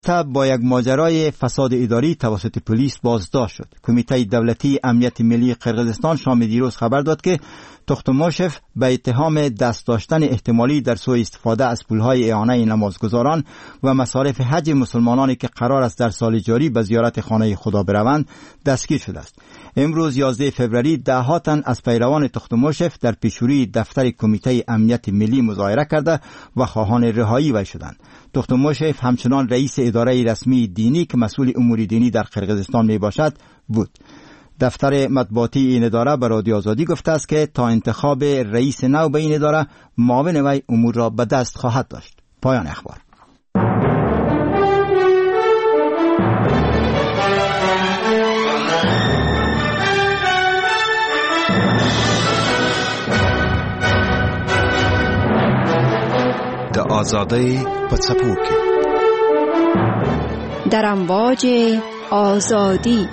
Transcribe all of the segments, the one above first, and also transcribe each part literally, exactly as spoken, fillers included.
تا با یک ماجرای فساد اداری توسط پلیس بازداشت شد. کمیته دولتی امنیت ملی قرقیزستان شام دیروز خبر داد که تختماشف به اتهام دست داشتن احتمالی در سوء استفاده از پولهای اعانه نمازگزاران و مصارف حج مسلمانانی که قرار است در سال جاری به زیارت خانه خدا بروند دستگیر شده است. امروز یازده فوریه ده تن از پیروان تختماشف در پیشروی دفتر کمیته امنیت ملی مظاهره کرده و خواهان رهایی وی شدند. تختماشف همچنان رئیس اداره رسمی دینی که مسئول امور دینی در قرقیزستان می باشد بود. دفتر مطبوعاتی این اداره به رادیو آزادی گفته است که تا انتخاب رئیس نو به این اداره معاون وی امور را به دست خواهد داشت. پایان اخبار. د آزادی په څپو کې در امواج آزادی.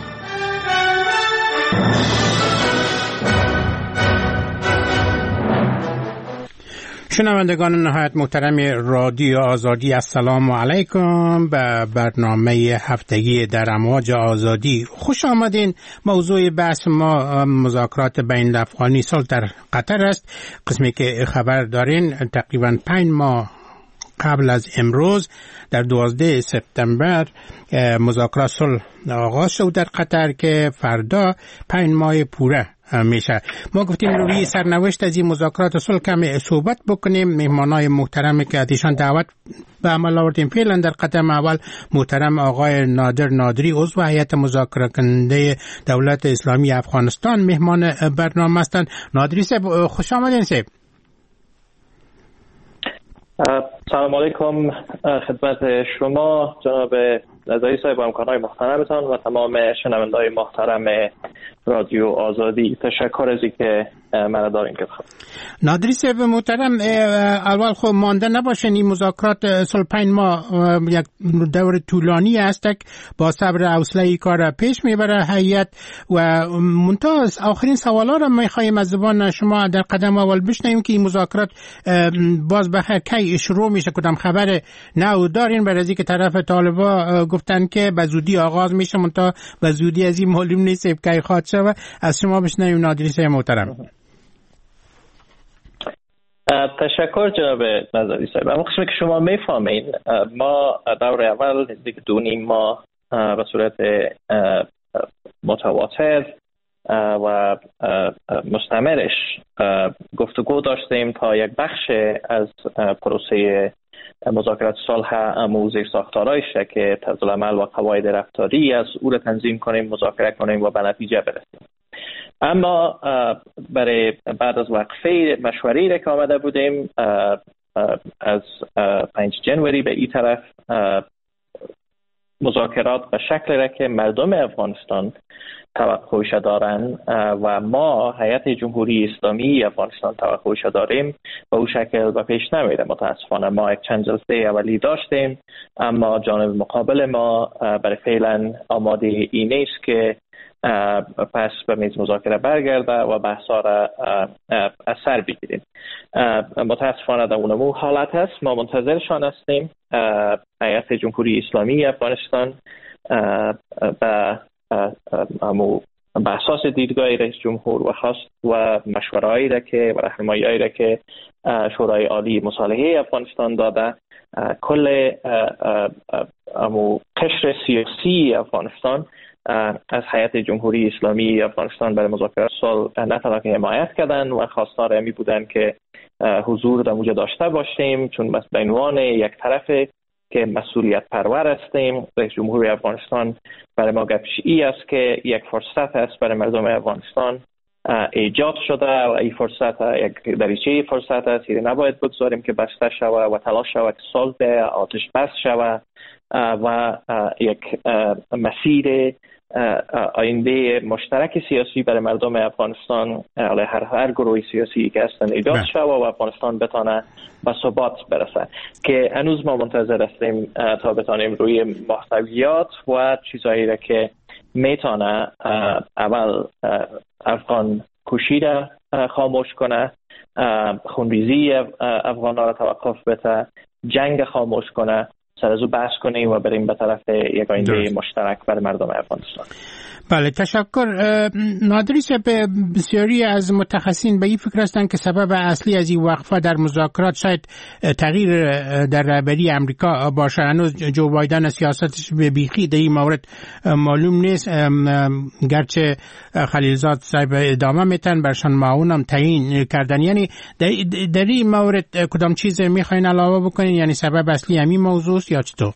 شنوندگان نهایت محترم رادیو آزادی، السلام علیکم به برنامه هفتگی در امواج آزادی خوش آمدین. موضوع بحث ما مذاکرات بین الافغانی صلح در قطر است. قسمی که خبر دارین تقریبا پنج ماه قبل از امروز در دوازده سپتامبر مذاکرات صلح آغاز شد در قطر که فردا پنج ماه پوره میشه. ما گفتیم روی سرنوشت از این مذاکرات صلح کمی صحبت بکنیم. مهمانای محترمی که ازشان دعوت به عمل آوردیم فعلا در قدم اول محترم آقای نادر نادری، عضو هیئت مذاکره کننده دولت اسلامی افغانستان مهمان برنامه هستند. نادری صاحب خوش آمدین. صاحب سلام علیکم خدمت شما جناب رضایی صاحب و همکاران محترمتان و تمام شنونده‌های محترم رادیو آزادی. تشکر از اینکه مرا دارین که خواهد. نادری صاحب محترم، اول خب مانده نباشین، این مذاکرات صلح پنج ماه یک دور طولانی است که با صبر و حوصله این کار پیش میبره هیئت و منتها آخرین سوالا را میخوایم از زبان شما در قدم اول بشنویم که این مذاکرات باز بخیر کی شروع میشه. کدام خبر نو دارین برای اینکه طرف طالبا گفتن که به زودی آغاز میشه، منتها به زودی از این معلوم نیست کی خواهد شود. از شما بشنویم نادری صاحب محترم. تشکر جناب نظری صاحب. اما قسمی که شما میفهمین ما دور اول نزدیک دو نیم ماه به صورت متواتر و مستمرش گفتگو داشتیم تا یک بخش از پروسه مذاکرات صلح امو زیر ساختارایش که طرز العمل و قواعد رفتاری از او را تنظیم کنیم، مذاکره کنیم و به نتیجه برسیم. اما برای بعد از وقفه مشوری را که آمده بودیم از پنج جنوری به این طرف مذاکرات به شکل را که مردم افغانستان توقعش دارن و ما هیئت جمهوری اسلامی افغانستان توقعش داریم به او شکل به پیش نمیره. متاسفانه ما یک چند جلسه اولی داشتیم اما جانب مقابل ما برای فعلا آماده این نیست که پس به میز مذاکره برگرده و بحثا را از سر بگیریم. متاسفانه در اونمو حالت هست. ما منتظرشان هستیم. هیئت جمهوری اسلامی افغانستان به امو به اساس دیدگاه رئیس جمهور و خواست و مشوره‌ای را که و راهنمایی‌هایی را که شورای عالی مصالحه افغانستان داده، کل امو قشر سیاسی افغانستان از هیئت جمهوری اسلامی افغانستان برای مذاکرات صلح نه تنها که حمایت کردن و خواستار امی بودن که حضور در اونجا داشته باشیم، چون به عنوان یک طرف که مسئولیت پرور هستیم. رئیس جمهوری افغانستان برای ما گپش ای است که یک فرصت است برای مردم افغانستان ایجاد شده و این فرصت یک دریچه فرصت است، یعنی نباید بگذاریم که بسته شود و تلاش شود که صلح آتش بس شود و یک مسیر آینده مشترک سیاسی برای مردم افغانستان علی هر هر گروه سیاسی که هستند ایجاد شود و افغانستان بتانه به ثبات برسه که هنوز ما منتظر هستیم تا بتانیم روی محتویات و چیزهایی را که میتونه اول افغان کشی را خاموش کنه، خونریزی افغان را توقف بده، جنگ خاموش کنه سر از او بحث کنیم و بریم به طرف یک آینده مشترک برای مردم افغانستان. بله، تشکر. نادری صاحب، بسیاری از متخصصین به این فکر هستند که سبب اصلی از این وقفه در مذاکرات شاید تغییر در رهبری امریکا باشه. هنوز جو بایدن سیاستش به بیخی در این مورد معلوم نیست، گرچه خلیلزاد صاحب ادامه میتن برشان معاون هم تعیین کردن. یعنی در این مورد کدام چیز میخواین علاوه بکنین؟ یعنی سبب اصلی همین موضوع یا چطور؟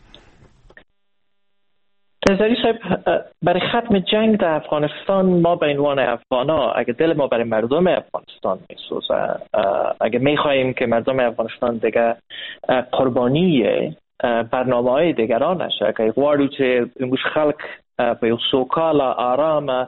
نظری صاحب، برای ختم جنگ در افغانستان ما به عنوان افغانا، اگه دل ما برای مردم افغانستان میسوزه، اگه میخواییم که مردم افغانستان دیگه قربانی برنامه‌های دیگران نشه، که غواړو چې موږ خلک په یو سوکاله آرامه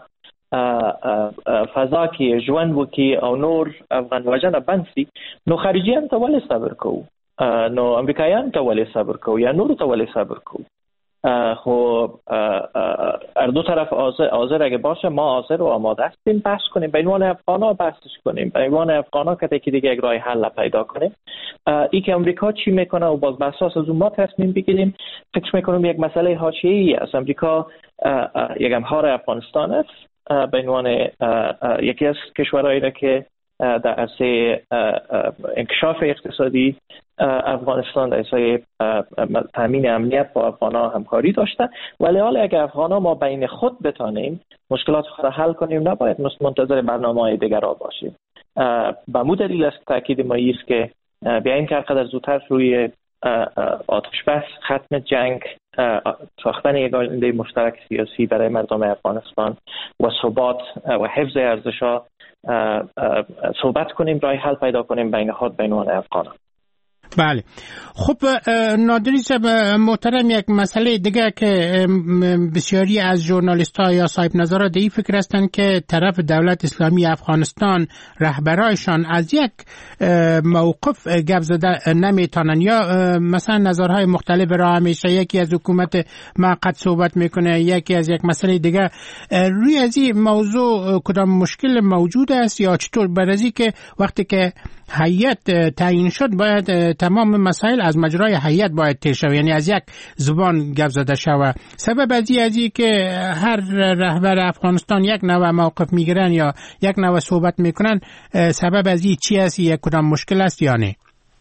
فضا کې ژوند وکړي او نور افغان وژنه بند شي، نو خارجیان ته ولې صبر کوو؟ نو امریکایان ته ولې صبر کوو یا نور ته ولې صبر کوو؟ خب هر دو طرف حاضر حاضر اگه باشه، ما حاضر و آماده هستیم بحث کنیم، به عنوان افغانا بحثش کنیم، به عنوان افغانا که یکی دیگه یک راه حل پیدا کنیم. ای که امریکا چی میکنه و باز بر اساس از اون ما تصمیم بگیریم. فکر میکنم یک مسئله حاشیه‌ای است. امریکا یک همکار افغانستان است، به عنوان یکی از کشورهایی که در عرصه انکشاف اقتصادی افغانستان در عرصه تامین امنیت با افغان‌ها همکاری داشته، ولی حالا اگر افغان‌ها ما بین خود بتانیم مشکلات خود را حل کنیم، نباید منتظر برنامه‌های دیگران باشیم. به مو دلیل است تاکید ما است که بیاین که هرقدر زودتر روی آتش بس، ختم جنگ، ساختن یک آینده مشترک سیاسی برای مردم افغانستان و ثبات و حفظ ارزش‌ها صحبت کنیم، راه حل پیدا کنیم بین خود، بین افغان‌ها. بله. خب نادری صاحب محترم، یک مسئله دیگه که بسیاری از ژورنالیست ها یا صاحب نظرها در این فکر هستند که طرف دولت اسلامی افغانستان رهبرایشان از یک موقف گپ زده نمیتونن، یا مثلا نظرهای مختلف را همیشه یکی از حکومت موقت صحبت میکنه، یکی از یک مسئله دیگه. روی از این موضوع کدام مشکل موجود است یا چطور؟ برای که وقتی که هیئت تعیین شد باید تمام مسائل از مجرای هیئت باید طی شود، یعنی از یک زبان گپ زده شود. سبب ازی ازی که هر رهبر افغانستان یک نوع موقف میگیرن یا یک نوع صحبت میکنن، سبب ازی چی است؟ یک کدام مشکل است یا نه؟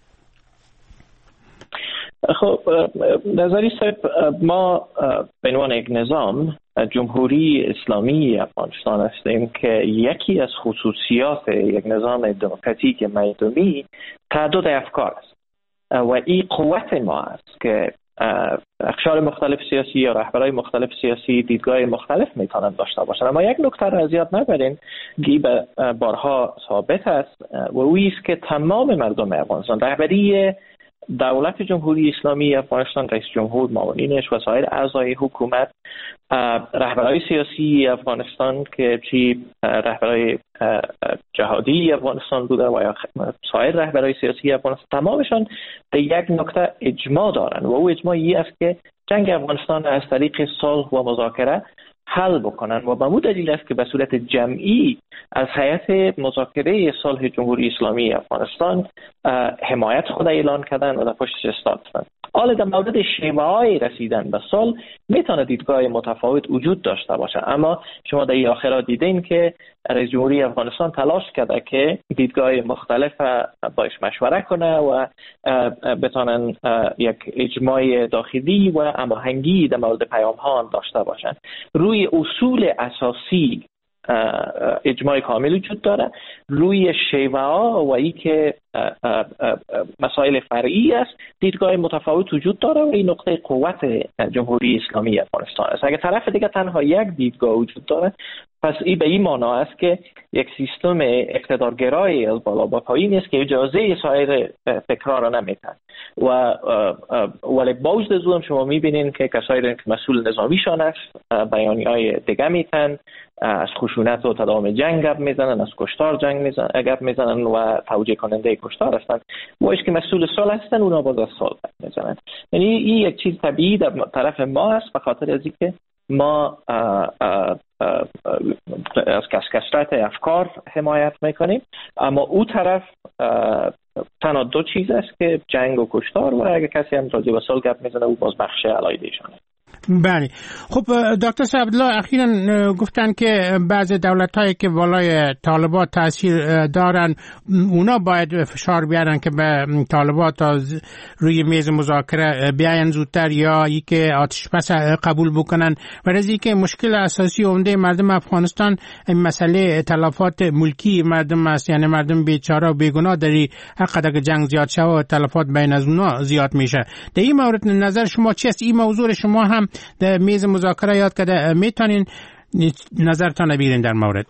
خب نظری صاحب، ما به عنوان یک نظام جمهوری اسلامی افغانستان هستیم که یکی از خصوصیات یک نظام دموکراتیک مردمی تعدد افکار است و این قوت ما است که اقشار مختلف سیاسی یا رهبرای مختلف سیاسی دیدگاه مختلف میتونن داشته باشند. اما یک نکته را از یاد نبرین که به بارها ثابت است و اویی است که تمام مردم افغانستان، رهبری دولت جمهوری اسلامی افغانستان، رئیس جمهور، معاونینش و سایر اعضای حکومت، رهبرای سیاسی افغانستان که چی رهبرای جهادی افغانستان بوده و یا سایر رهبرای سیاسی افغانستان، تمامشان به یک نکته اجماع دارند و او اجماع این است که جنگ افغانستان از طریق صلح و مذاکره حل بکنن و به مو دلیل است که به صورت جمعی از هیئت مذاکره صلح جمهوری اسلامی افغانستان حمایت خود اعلان کردن و در پشتش ایستادند. حالا در مورد شیوه‌های رسیدن به صلح میتونه دیدگاه متفاوت وجود داشته باشه، اما شما در این آخرات دیدین که رئیس جمهوری افغانستان تلاش کرده که دیدگاه مختلف باش مشوره کنه و بتونن یک اجماع داخلی و هماهنگی در مورد پیام ها داشته باشن. روی اصول اساسی اجماع کامل وجود داره، روی شیوه ها و ای که مسائل فرعی است دیدگاه متفاوت وجود داره و این نقطه قوت جمهوری اسلامی افغانستان است. اگر طرف دیگه تنها یک دیدگاه وجود داره، پس این به این معنا است که یک سیستم اقتدارگرای از بالا به پایین است که اجازه سایر فکرها را نمیده و ولی باز از اون شما میبینین که کسایی که مسئول نظامیشان است بیانیه‌های دیگه میتن، از خشونت و تداوم جنگ گپ میزنن، از کشتار جنگ میزنن گپ میزنن و توجیه کننده کشتار هستند. وایش که مسئول صلح هستن اونا باز از صلح میزنن. یعنی این یک چیز طبیعی در طرف ما است به خاطر از اینکه ما اه اه اه از کسکسترات افکار حمایت میکنیم، اما او طرف تنها دو چیز است که جنگ و کشتار، و اگه کسی هم راجع به صلح گپ میزنه او باز بخش علایده‌شانه. بله. خب دکتر سعدالله اخیراً گفتن که بعضی دولت‌هایی که بالای طالبان تاثیر دارن اونا باید فشار بیارن که به طالبان تا روی میز مذاکره بیاین زودتر، یا ای که آتش بس قبول بکنن. ولی که مشکل اساسی عمده مردم افغانستان مسئله تلفات ملکی مردم است، یعنی مردم بیچاره و بیگناه در حق اگه جنگ زیاد شه و تلفات بین از اونا زیاد میشه. در این مورد نظر شما چیست؟ این موضوع شما هم در میز مذاکره یاد کرده، میتونین نظرتان بیرین در مورد؟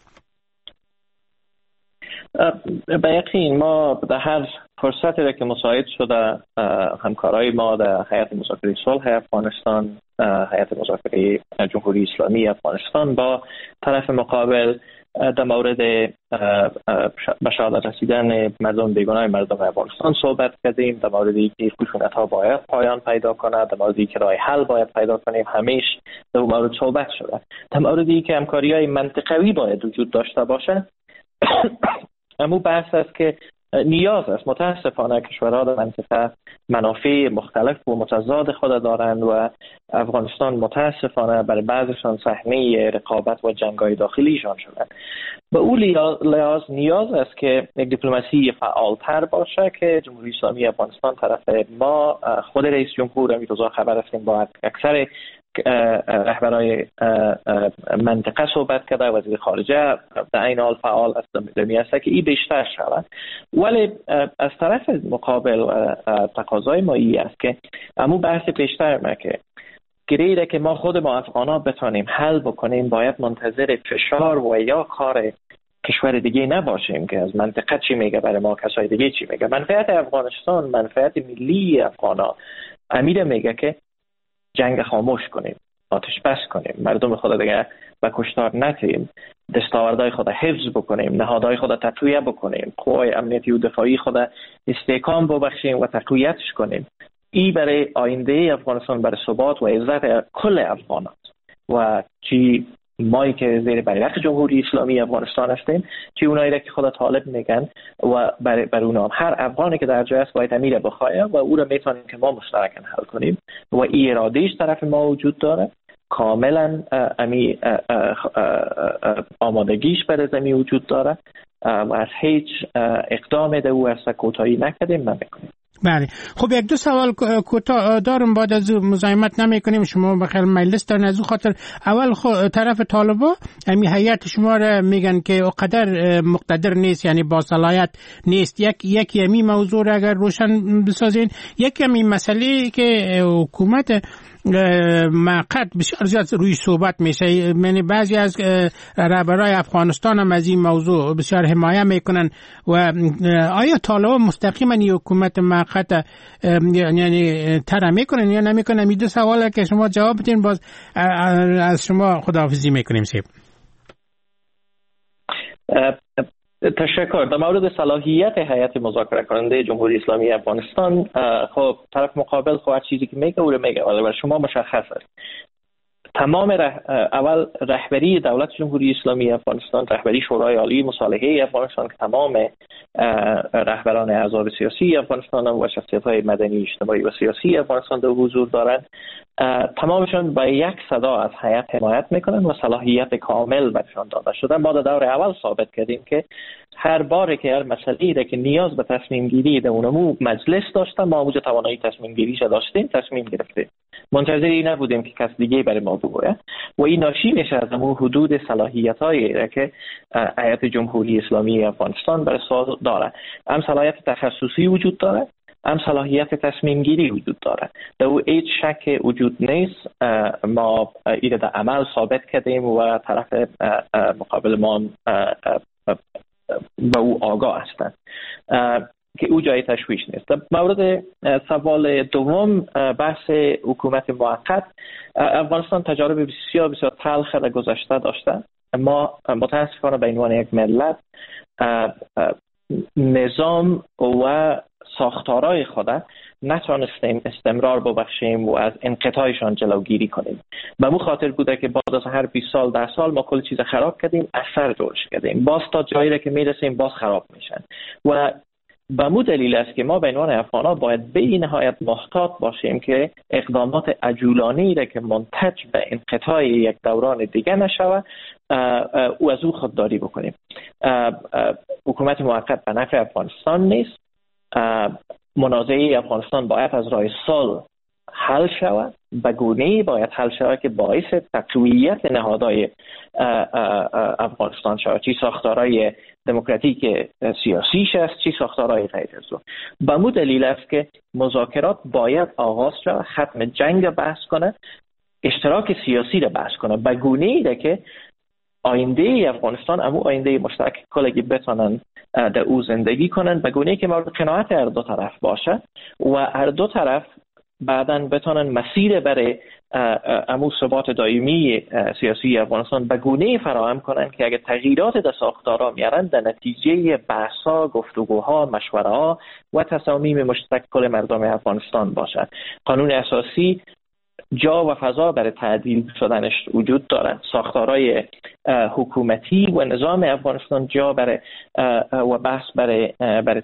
به یقین ما در هر فرصتی را که مساعد شده همکارای ما در هیئت مذاکره صلح افغانستان، هیئت مذاکره جمهوری اسلامی افغانستان با طرف مقابل در مورد به شهادت رسیدن مردم بیگناه مردم افغانستان صحبت کردیم، در مورد اینکه خشونت ها باید پایان پیدا کنه، در مورد اینکه راه حل باید پیدا کنیم، همیشه در مورد صحبت شده. در مورد اینکه همکاری‌های منطقوی باید وجود داشته باشه، اما بحث است که نیاز است. متاسفانه کشورها در منطقه منافع مختلف و متضاد خود دارند و افغانستان متاسفانه برای بعضشان صحنه رقابت و جنگ‌های داخلیشان شدند. به اون لحاظ نیاز است که یک دیپلماسی فعالتر باشه که جمهوری اسلامی افغانستان طرف ما، خود رئیس جمهور همین روزا خبر هستیم با اکثر رهبرای منطقه صحبت کرده، وزیر خارجه در این حال فعال است دمی است که این بیشتر شود. ولی از طرف مقابل تقاضای ما ای است که امو بحث بیشتر ما که گریره که ما خود ما افغانا بتانیم حل بکنیم، باید منتظر فشار و یا کار کشور دیگه نباشیم که از منطقه چی میگه برای ما کسای دیگه چی میگه. منفعت افغانستان، منفعت ملی افغانا امیر میگه که جنگ خاموش کنیم، آتش بس کنیم، مردم خود دیگه به کشتار نتیم، دستاوردهای خود حفظ بکنیم، نهادهای خود تقویت بکنیم، قوای امنیتی و دفاعی خود استحکام ببخشیم و تقویتش کنیم. این برای آینده افغانستان، برای ثبات و عزت کل افغان است. و چی مایی که زیر بیرق جمهوری اسلامی افغانستان هستیم، چی اونایی که خود طالب میگن و برای بر اونها هر افغانی که در جای است باید امیر بخواهد و او را میتونیم که ما مشترکاً حل کنیم و این ارادهش طرف ما وجود داره، کاملا امی آمادگیش برای زمین وجود داره و از هیچ اقدام ده او است کوتاهی نکردیم نمیکنیم. بله. خب یک دو سوال کوتاه دارم، بعد از مزاحمت نمیکنیم، شما بخیر مجلس دارن. از اون خاطر اول خود طرف طالبا امی هیئت شما را میگن که اقدر مقتدر نیست، یعنی با صلاحیت نیست. یک یک یمی موضوع را اگر روشن بسازین. یک یمی مسئله که حکومت موقت بسیار زیاد روی صحبت میشه، یعنی بعضی از رهبرای افغانستان هم از این موضوع بسیار حمایت میکنن. و آیا طالبان مستقیما این حکومت موقت یعنی طرح میکنن یا نمیکنن؟ این دو سواله که شما جواب بدین، باز از شما خداحافظی میکنیم. سیب تشکر. در مورد صلاحیت هیئت مذاکره کننده جمهوری اسلامی افغانستان، خب طرف مقابل خب چیزی که میگه او رو میگه، ولی برای شما مشخص است تمام ره... اول رهبری دولت جمهوری اسلامی افغانستان، رهبری شورای عالی مصالحه افغانستان که تمام رهبران احزاب سیاسی افغانستان و شخصیت‌های مدنی اجتماعی و سیاسی افغانستان در حضور دارند، تمامشون با یک صدا از هیئت حمایت میکنن و صلاحیت کامل برشان داده شده. ما در دور اول ثابت کردیم که هر باره که هر مسئله‌ای را که نیاز به تصمیم گیری در اونمو مجلس داشتن، ما موجود توانایی تصمیم گیریش داشتیم، تصمیم گرفتیم. منتظری نبودیم که کس دیگه برای ما بگوید و این ناشی میشه از اون حدود صلاحیت‌هایی را که هیئت جمهوری اسلامی افغانستان برای سال داره. هم صلاحیت تخصصی وجود داره، هم صلاحیت تصمیم گیری وجود داره. در او هیچ شک وجود نیست. ما این در عمل ثابت کردیم و طرف مقابل ما به او آگاه هستند که او جای تشویش نیست. در مورد سوال دوم، بحث حکومت موقت، افغانستان تجارب بسیار بسیار تلخ در گذشته داشته. ما متاسفانه به عنوان یک ملت نظام و ساختارهای خود نتوانستیم استمرار ببخشیم و از انقطاعشان جلوگیری کنیم. به مو خاطر بوده که بعد از هر بیست سال ده سال ما کل چیز خراب کردیم، اثر جورش کردیم، باز تا جایی را که میرسیم باز خراب میشن و به مو دلیل است که ما به عنوان افغان‌ها باید به این نهایت محتاط باشیم که اقدامات عجولانه‌ای را که منتج به انقطاع یک دوران دیگه نشود او از او خودداری بکنیم. حکومت موقت به نفع افغانستان نیست. منازعه افغانستان باید از راه صلح حل شود، به گونه‌ای باید حل شود که باعث تقویت نهادهای افغانستان شود، چی ساختارهای دموکراتیک سیاسیش است، چی ساختارهای غیر از او. به مو دلیل است که مذاکرات باید آغاز شود، ختم جنگ بحث کنه، اشتراک سیاسی را بحث کنه، به گونه‌ای که آینده افغانستان امو آینده مشترک کلگی بتونن در او زندگی کنن، به گونه‌ای که مورد قناعت هر دو طرف باشه و هر دو طرف بعداً بتونن مسیر برای امو ثبات دائمی سیاسی افغانستان به گونه‌ای فراهم کنن که اگر تغییرات در ساختارها میارن در نتیجه بحث‌ها، گفتگوها، مشوره‌ها و تصامیم مشترک کل مردم افغانستان باشه. قانون اساسی جا و فضا برای تعدیل شدنش وجود دارد. ساختارهای حکومتی و نظام افغانستان جا برای و بحث برای برای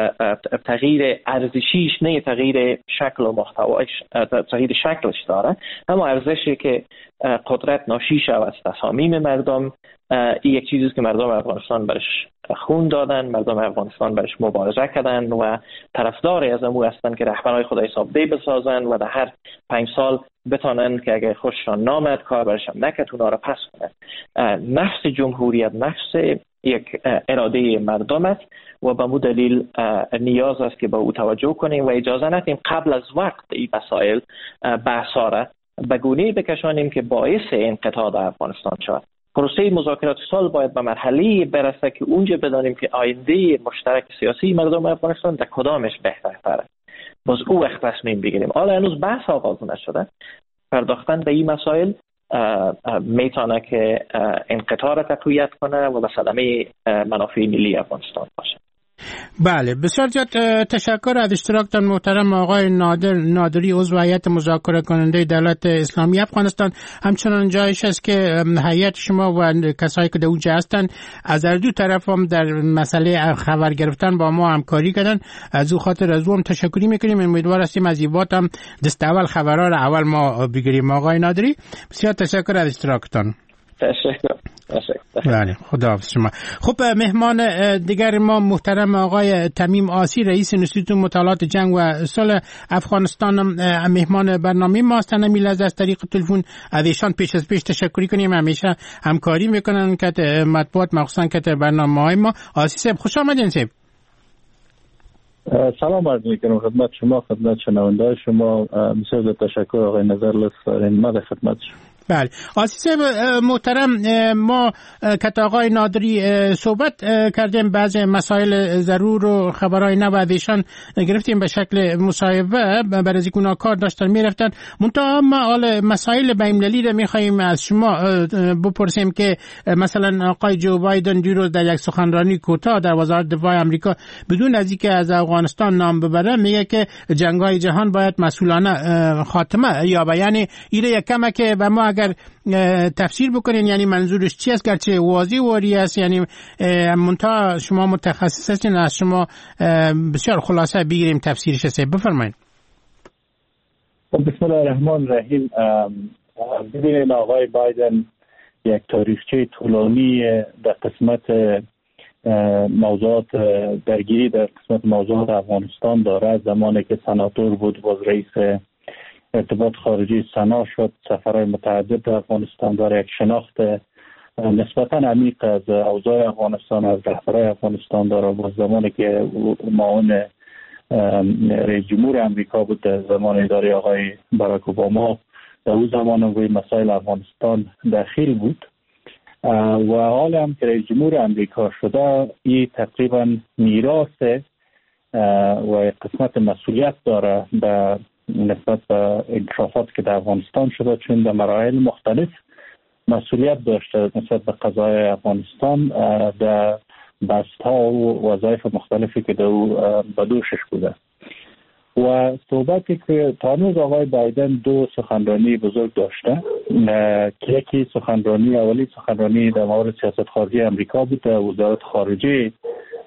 تغییر ارزشیش، نه تغییر شکل و محتواش، تغییر شکلش داره، اما ارزشی که قدرت ناشی شود از تصامیم مردم. این یک چیزی است که مردم افغانستان برش خون دادن، مردم افغانستان برش مبارزه کردن و طرفدار از امو هستن که رهبرای خود حسابدهی بسازن و در هر پنج سال بتانن که اگه خوششان نامد کار برشم نکرد اونا را پس کنن. نفس جمهوریت نفس یک اراده مردم است و به مو دلیل نیاز است که با او توجه کنیم و اجازه ندیم قبل از وقت این مسائل بحثا را به گونه‌ای بکشانیم که باعث انقطاع در افغانستان شود. پروسه مذاکرات صلح باید به مرحله برسه که اونجا بدانیم که آینده مشترک سیاسی مردم افغانستان در کدامش بهتره. باز او وقت تصمیم بگیریم. حالا هنوز بحث آغاز نشده. پرداختن به این مسائل میتونه که انقطاع را تقویت کنه و به صدمه منافع ملی افغانستان باشه. بله، بسیار زیاد تشکر از اشتراکتان محترم آقای نادر نادری، عضو هیئت مذاکره کننده دولت اسلامی افغانستان. همچنان جایش است که هیئت شما و کسایی که در اونجا هستند از هر دو طرف هم در مسئله خبر گرفتن با ما همکاری کردن. از او خاطر از او هم تشکری میکنیم. امیدوار هستیم از این بات هم دست اول خبرها را اول ما بگیریم. آقای نادری بسیار تشکر از اشتراکتان. تشکر. بله، خداحافظ شما. خب مهمان دیگر ما محترم آقای تمیم آسی، رئیس انستیتوت مطالعات جنگ و صلح افغانستان مهمان برنامه ما هستند. میلاد از طریق تلفن از ایشان پیش از پیش تشکری کنیم. همیشه همکاری میکنن که مطبوعات مخصوصا که برنامه‌های ما. آسی صاحب خوش آمدین. صاحب سلام عرض میکنم خدمت شما، خدمت شنونده‌های شما. بسیار تشکر آقای نظر لطف ما خدمت شما. بله، آسی صاحب محترم، ما که آقای نادری صحبت کردیم، بعض مسائل ضرور و خبرهای نو از ایشان گرفتیم به شکل مصاحبه، برای از اونا کار داشتن میرفتن. منتها ما حال مسائل بین‌المللی را میخواهیم از شما بپرسیم که مثلا آقای جو بایدن دیروز در یک سخنرانی کوتاه در وزارت دفاع آمریکا بدون از اینکه از افغانستان نام ببره میگه که جنگ‌های جهان باید مسئولانه خاتمه یابه. یعنی ایره یک کمه که به ما اگر تفسیر بکنین یعنی منظورش چی است، گرچه واضح واری است، یعنی منتها شما متخصص هستین، از شما بسیار خلاصه بگیریم تفسیرش است. بفرمایید. بسم الله الرحمن الرحیم. ببینید آقای بایدن یک تاریخچه طولانی در قسمت موضوعات درگیری در قسمت موضوعات افغانستان داره. زمانی که سناتور بود باز رئیس ارتباط خارجی سنا شد، سفرهای متعدد در افغانستان داره، یک شناخت نسبتا عمیق از اوضاع افغانستان، از رهبرای افغانستان داره. باز زمانی که معاون رئیس جمهور امریکا بود در زمان اداره آقای باراک اوباما، در اون زمان روی مسائل افغانستان دخیل بود و حالا هم که رئیس جمهور امریکا شده، این تقریبا میراث و قسمت مسئولیت داره به نسبت به انکشافات که در افغانستان شده، چون در مراحل مختلف مسئولیت داشته نسبت به قضای افغانستان در بست‌ها و وظایف مختلفی که در به دوشش بوده. و صحبتی که تانوز آقای بایدن دو سخنرانی بزرگ داشته که یکی سخنرانی اولی سخنرانی در مورد سیاست خارجی امریکا بود در وزارت خارجه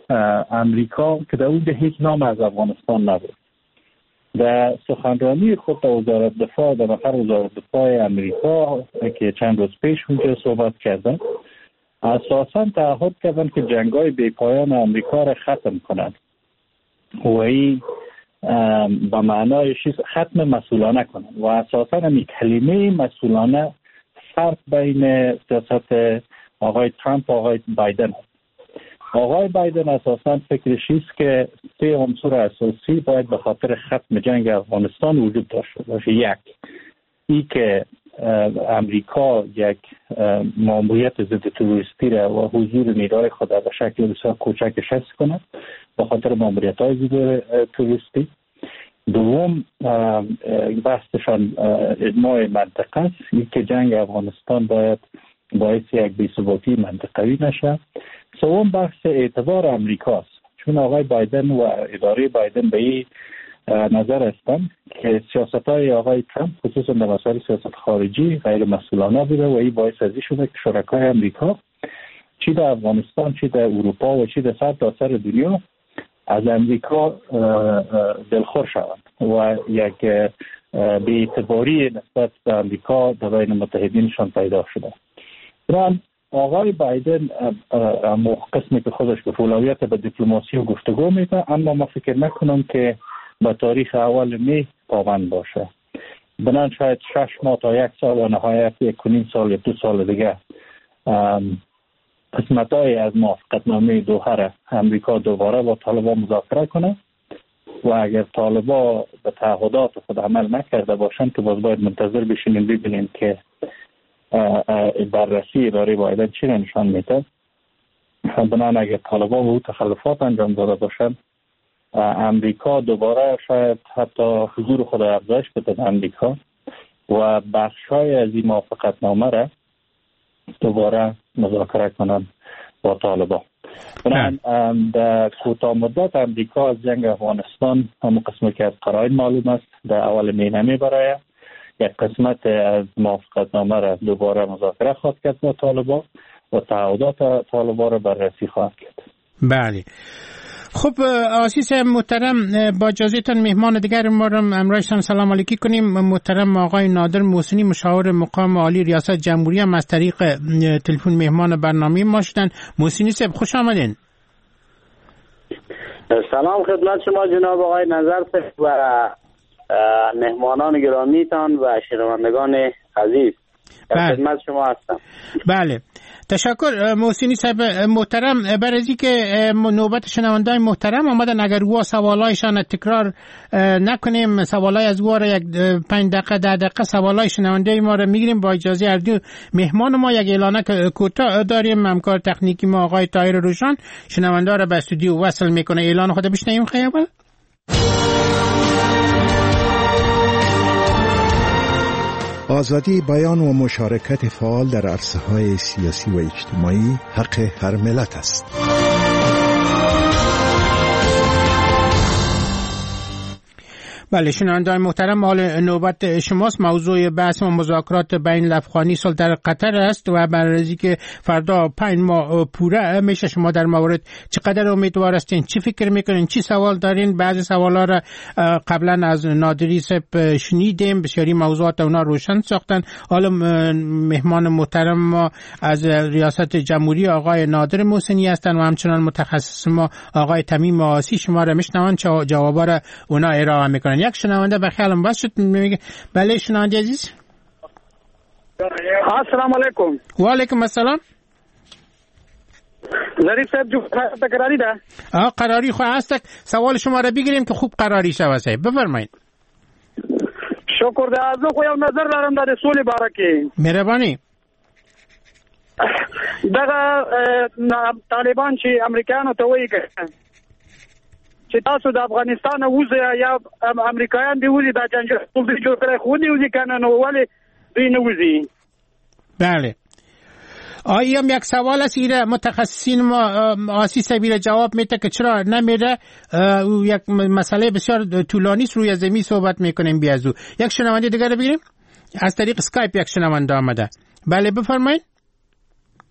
امریکا که در اونجا هیچ نام از افغانستان نبود. در سخنرانی خود در وزارت دفاع در مقر وزارت دفاع امریکا که چند روز پیش اونجا صحبت کردن، اساساً تعهد کردن که جنگ‌های بی‌پایان امریکا را ختم کنند و این به معنای چیز ختم مسئولانه کنند و اساساً این کلمه مسئولانه فرق بین سیاست آقای ترامپ و آقای بایدن است. آقای بایدن اساساً فکرش است که سه عنصر اساسی باید به خاطر ختم جنگ افغانستان وجود داشته باشه. یک، ای که امریکا یک ماموریت ضد تروریستی را و حضور نیروهای خود به شکل بسیار کوچک حفظ کند به خاطر ماموریت‌های ضد تروریستی. دوم، بحثشان اجماع منطقه است، ای که جنگ افغانستان باید باعث یک بی‌ثباتی منطقوی نشه. سوم، بحث اعتبار امریکاست، چون آقای بایدن و اداره بایدن به این نظر هستند که سیاست‌های آقای ترامپ خصوصا در مسائل سیاست خارجی غیر مسئولانه بوده و این باعث ازی شده که شرکای امریکا چی در افغانستان، چی در اروپا و چی در سر تا سر دنیا از امریکا دلخور شوند و یک بی‌اعتباری نسبت به امریکا در بین متحدینشان پیدا شده. بران آقای بایدن قسمی که خودش به اولویت به دیپلماسی و گفتگو میده، اما ما فکر نکنم که به تاریخ اول می پابند باشه. بنان شاید شش ماه تا یک سال و نهایت یک و نیم سال یا دو سال دیگه قسمت های از موافقتنامه دوحه امریکا دوباره با طالبان مذاکره کنه و اگر طالبان به تعهدات خود عمل نکرده باشند که باز باید منتظر بشینیم ببینیم که بررسی اداره بایدن چی نشان میده. بنان اگر طالبان به تخلفات انجام داده باشند، امریکا دوباره شاید حتی حضور خود افزایش بده در امریکا و بخشای از این موافقتنامه را دوباره مذاکره کنند با طالبان. بنابراین در کوتاه مدت امریکا از جنگ افغانستان همون قسمی که از قرائن معلوم است در اول مینه میبره، یک قسمت از موافقتنامه را دوباره مذاکره خواهد کرد با طالبان و تعهدات طالبان را بررسی خواهد کرد. بله. خب آسیس محترم، با اجازهتان مهمان دیگر ما را امروزتان سلام علیکی کنیم. محترم آقای نادر محسنی، مشاور مقام عالی ریاست جمهوری، هم از طریق تلفن مهمان برنامه ما شدن. محسنی صاحب خوش آمدین. سلام خدمت شما جناب آقای نظر و مهمانان گرامیتان و شنوندگان عزیز. بله. خدمت شما هستم. بله، تشکر محسنی صاحب محترم. برای از اینکه نوبت شنوندای محترم آمدن، اگر او سوالایشان تکرار نکنیم، سوالای از او را یک پنج دقیقه ده دقیقه سوالای شنوندای ما را میگیریم. با اجازه اردو مهمان ما یک اعلانه کوتاه داریم. همکار تکنیکی ما آقای طاهر روشن شنوندا را به استودیو وصل میکنه. اعلان خود بشنویم خیابل. آزادی بیان و مشارکت فعال در عرصه‌های سیاسی و اجتماعی حق هر ملت است. بله شنوندگان محترم، حال نوبت شماست. موضوع بحث و مذاکرات بین الافغانی صلح در قطر است و برای که فردا پنج ماه پوره میشه، شما در مورد چقدر امیدوار هستین، چی فکر میکنین، چی سوال دارین؟ بعضی سوالا را قبلا از نادری صاحب شنیدیم، بسیاری موضوعات اونا روشن ساختن. حالا مهمان محترم ما از ریاست جمهوری آقای نادر محسنی هستن و همچنان متخصص ما آقای تمیم آسی شما را میشنون جوابا را اونا ارائه میکنن. یک شنونده به خیالم بس شد میگه. بله شنونده عزیز. السلام علیکم. و علیکم السلام. ظریف صاحب جو قراری ده؟ آه قراری خو هست. سوال شما را بگیریم که خوب قراری شوه. صاحب بفرمایید. شکر ده. از خو یو نظر دارم د سولې باره کې. مهرباني. دغه طالبان چې امریکایانو ته وایي چې تاسو د افغانستان وځئ یا امریکایان دی وځي دا جنجال ټول جوړ کړی خو دی وځي کنه نو ولی دوی نه وځي. بله. آیا هم یک سوال است ایره متخصصین ما آسی سبیل جواب میده که چرا نمیره. یک مسئله بسیار طولانی است، روی زمین صحبت میکنیم بیازو. یک شنونده دیگر بگیریم از طریق اسکایپ. یک شنونده آمده. بله بفرمایید.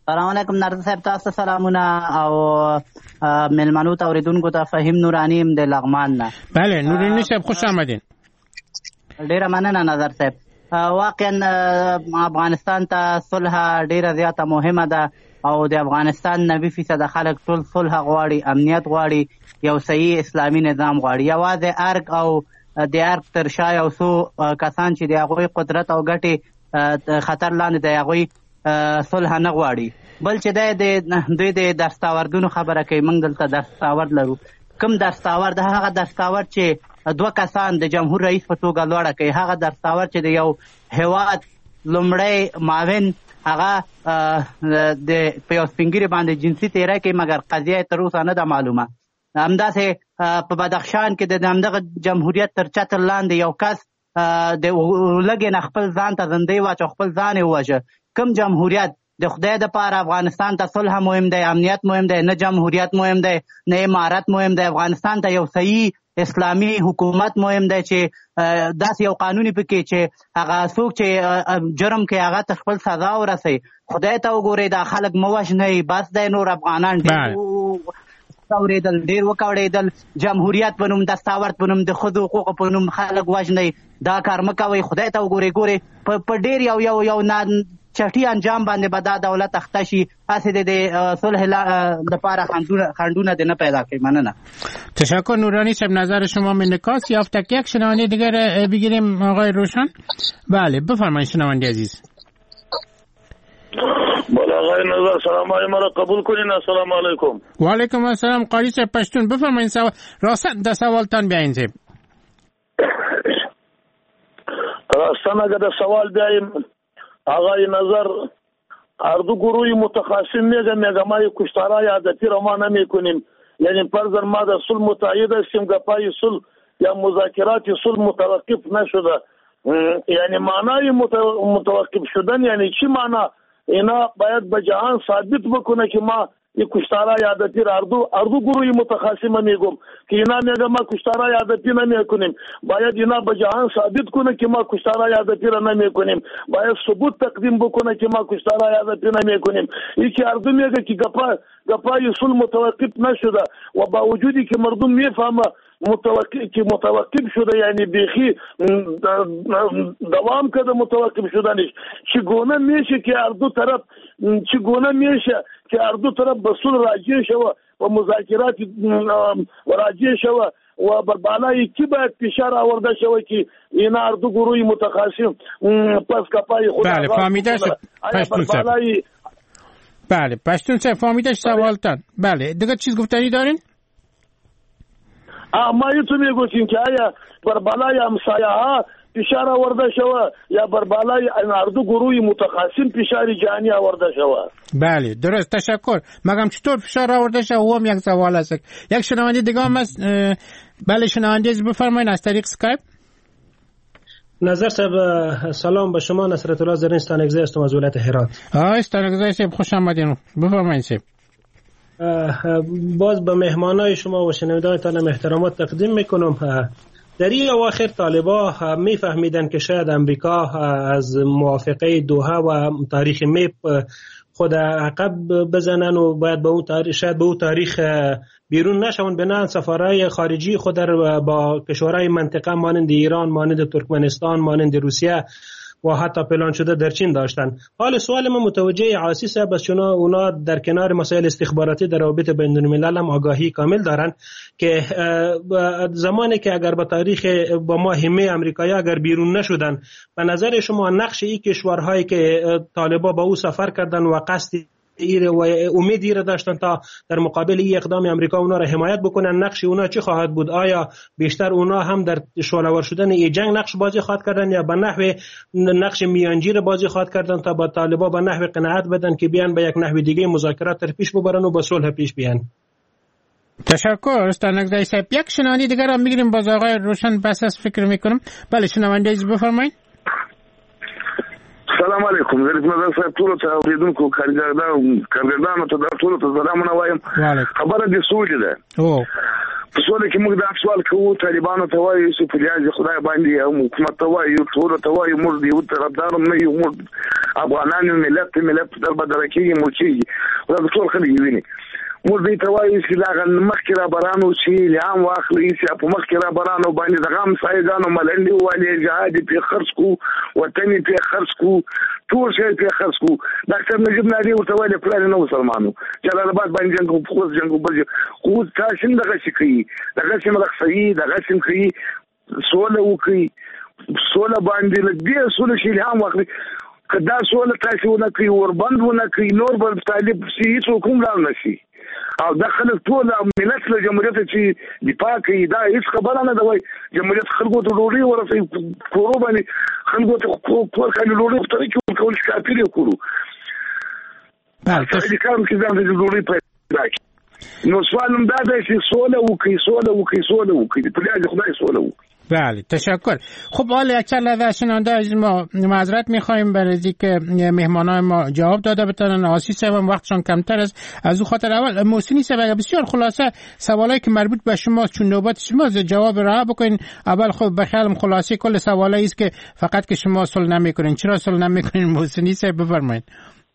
سلام علیکم نرد صاحب، تاسو سلامونه او ملمنو ته اوریدونکو ته فهیم نورانی ام د لغمان نه. بله نورانی صاحب خوش آمدین. ډیره مننه نظر صاحب. واقعا افغانستان ته صلح ډیره زیاته مهمه ده او د افغانستان نوي فیصد خلک ټول صلح غواړي، امنیت غواړي، یو صحیح اسلامي نظام غواړي. یوازې ارګ او د ارګ تر شا یو څو کسان چې د هغوی قدرت او ګټې خطر لاندې د هغوی صلح نه غواړي. بل چې د دوی د دستاوردونو خبره کوي، موږ دلته دستاورد لرو. کوم دستاورد؟ هغه دستاورد چې دوه کسان د جمهور رئیس په توګه لوړه کوي، هغه دستاورد چې د یو هیواد لومړی معاون هغه د په یو سپین ږیري باندې جنسي تیری کوي، مګر قضیه تر اوسه نه ده معلومه. همداسې په بدخشان کې د همدغه جمهوریت تر چتر لاندې یو کس د لږې نه خپل ځان ته زندۍ واچو، خپل ځان یې ووژه. کوم جمهوریت؟ د خدای دپاره افغانستان ته صلح مهم دی، امنیت مهم دی، نه جمهوریت مهم دی، نه امارت مهم دی. افغانستان ته یو صحیح اسلامي حکومت مهم دی چې داسې یو قانوني پکې چې هغه څوک چې جرم کوي هغه ته خپل سزا ورسوي. خدای ته وګورئ، دا خلک مه وژنئ، بس دی. نور افغانان ډېر وکوړېدل، ډېر وکوړېدل. جمهوریت په نوم، دستاورد په نوم، د ښځو حقوقو په نوم خلک وژنئ. دا کار مه کوئ. خدای ته وګورئ. ګورئ په ډېر یو یو یو چټي انجام باندې به دا دولت اخته شي. هسې د صلح لپاره خنډونه دې نه پیدا کوي. مننه. تشکر نورانی صاحب، نظر شما من نکاس یافته که یک شنونده دیگر بگیریم. آقای روشن. بله بفرمایید شنونده عزیز. بله آقای نظر سلام علیکم، مرا قبول کنین. السلام علیکم. و علیکم السلام. قاری صاحب پشتون بفرمایید سوال راستن در سوالتان بیاین صاحب. راستن اگر در سوال بیایم آقای نظر اردو گروهی متخاصم میگه میگه ما کشتارای عادتی را ما نمی کنیم، یعنی فرضاً ما در صلح متعهد هستیم، گپای صلح یا مذاکرات صلح متوقف نشده. یعنی معنای متوقف شدن یعنی چی معنا؟ اینا باید به جهان ثابت بکنه که ما این کشتارای عادتی را اردو اردو گروهی متخاصم میگم که اینا میگه ما کشتارای عادتی نمی کنیم. باید اینا به جهان ثابت کنه که ما کشتارای عادتی را نمی کنیم. باید ثبوت تقدیم بکنه که ما کشتارای عادتی نمی کنیم. یکی اردو میگه که گپا گپای صلح متوقف نشده و با وجودی که مردم میفهمه متوقف که متوقف شده، یعنی بیخی دوام کرده متوقف شدنش. چگونه میشه که اردو طرف چگونه میشه که اردو طرف به صلح راجع شوه و مذاکرات راجع شوه و بر بالای کی باید فشار آورده شوه که این اردو گروهی متخاصم پس کپای خود بله فهمیده شد. پشتون صاحب بله پشتون صاحب فهمیده سوالتان. بله دیگه چیز گفتنی دارین؟ ما یو څه میگوتیم که آیا بر بالای همسایه ها فشار آورده شوه یا بر بالای اردو گروهی متخاصم فشار جهانی آورده شوه. بله درست، تشکر. مگم چطور فشار آورده شوه؟ او هم یک سوال است. یک شنونده دیگه هم است. بله شنونده بفرمایید از طریق اسکایپ. نظر صاحب سلام به شما. نصرت الله زرین استانگزی هستم از ولایت هرات. آه استانگزی صاحب خوش آمدین. بفرمایید صاحب. باز به مهمانای شما و شنوندگانتان احترامات تقدیم میکنم. در این اواخر طالبا میفهمیدن که شاید امریکا از موافقه دوحه و تاریخ میپ خود عقب بزنن و باید به اون تاریخ شاید به اون تاریخ بیرون نشون. بنان سفارهای خارجی خود در با کشورهای منطقه مانند ایران، مانند ترکمنستان، مانند روسیه و حتی پلان شده در چین داشتن. حال سوال ما متوجه عاصی صاحب است، چون اونا در کنار مسائل استخباراتی در روابط بین الملل هم آگاهی کامل دارن که زمانی که اگر به تاریخ با ماهمه امریکایی اگر بیرون نشدن، به نظر شما نقش این کشورهایی که طالبا با او سفر کردن و قصد ایره و امید ایره داشتن تا در مقابل این اقدام امریکا اونا را حمایت بکنن، نقش اونا چی خواهد بود؟ آیا بیشتر اونا هم در شعله‌ور شدن این جنگ نقش بازی خواهد کردن یا به نحو نقش میانجی را بازی خواهد کردن تا با طالبا به نحو قناعت بدن که بیان به یک نحو دیگه مذاکرات در پیش ببرن و با صلح پیش بیان؟ تشکر استانگزی صاحب. یک شنونده دیگر هم میگیریم باز آقای روشن بس از فکر میکنم. بله شنونده عزیز بفرمایید. سلام علیکم. زه نظر صاحب ټول ته اوریدونکو کارګردانو کارګردانو ته ټول ته سلامونه وایم. خبره د سولې ده. او په سولې کې موږ دا سوال کوو، طالبانو ته وایو چې په ریاض خدای باندې او حکومت ته وایو، ټول ته وایو موږ یو طرفدار نه یو، موږ افغانان ملت ملت در بدرکه موچی دا ټول خلک ویني مور دې توایي چې دا مخکې را برانو چې لام واخلي چې په مخکې را برانو باندې د غم سایدانو ملنډي والي جهاد په خرڅ کو وطن په خرڅ کو ټول شي په خرڅ کو ډاکټر نجیب نادي ورته ویل پلان نو مسلمانو جلال آباد باندې جنگ په خوځ جنگ بل خو تاسو دغه شي کوي دغه شي ملک صحیح دغه شي کوي سوله وکي سوله باندې لږه سوله شي لام واخلي کدا سوله تاسو نه کوي وربند ونه کوي نور بل طالب سي څوک هم لا نشي او د خلک ټول ملت له جمهوریت چې دفاع کوي دا هیڅ خبره نه ده وای جمهوریت خلکو ته ډوډۍ ورسوي کورو باندې خلکو ته کور کالي ډوډۍ ورته کوي کول چې کافي وکړو بله تاسو کوم چې ځان دې ډوډۍ پیدا کړي نو سوال هم دا دی چې سوله وکړي سوله وکړي سوله وکړي په دې خدای سوله وکړي بله تشکر. خب حالا یک چند لحظه شنونده از ما معذرت میخوایم برای اینکه مهمانای ما جواب داده بتونن. آسی صاحب هم وقتشان کمتر است از او خاطر اول محسنی صاحب بسیار خلاصه سوالایی که مربوط به شما چون نوبت شما جواب را بکنین. اول خب بخیالم خلاصه کل سوالایی است که فقط که شما صلح نمیکنین. چرا صلح نمیکنین محسنی صاحب بفرمایید.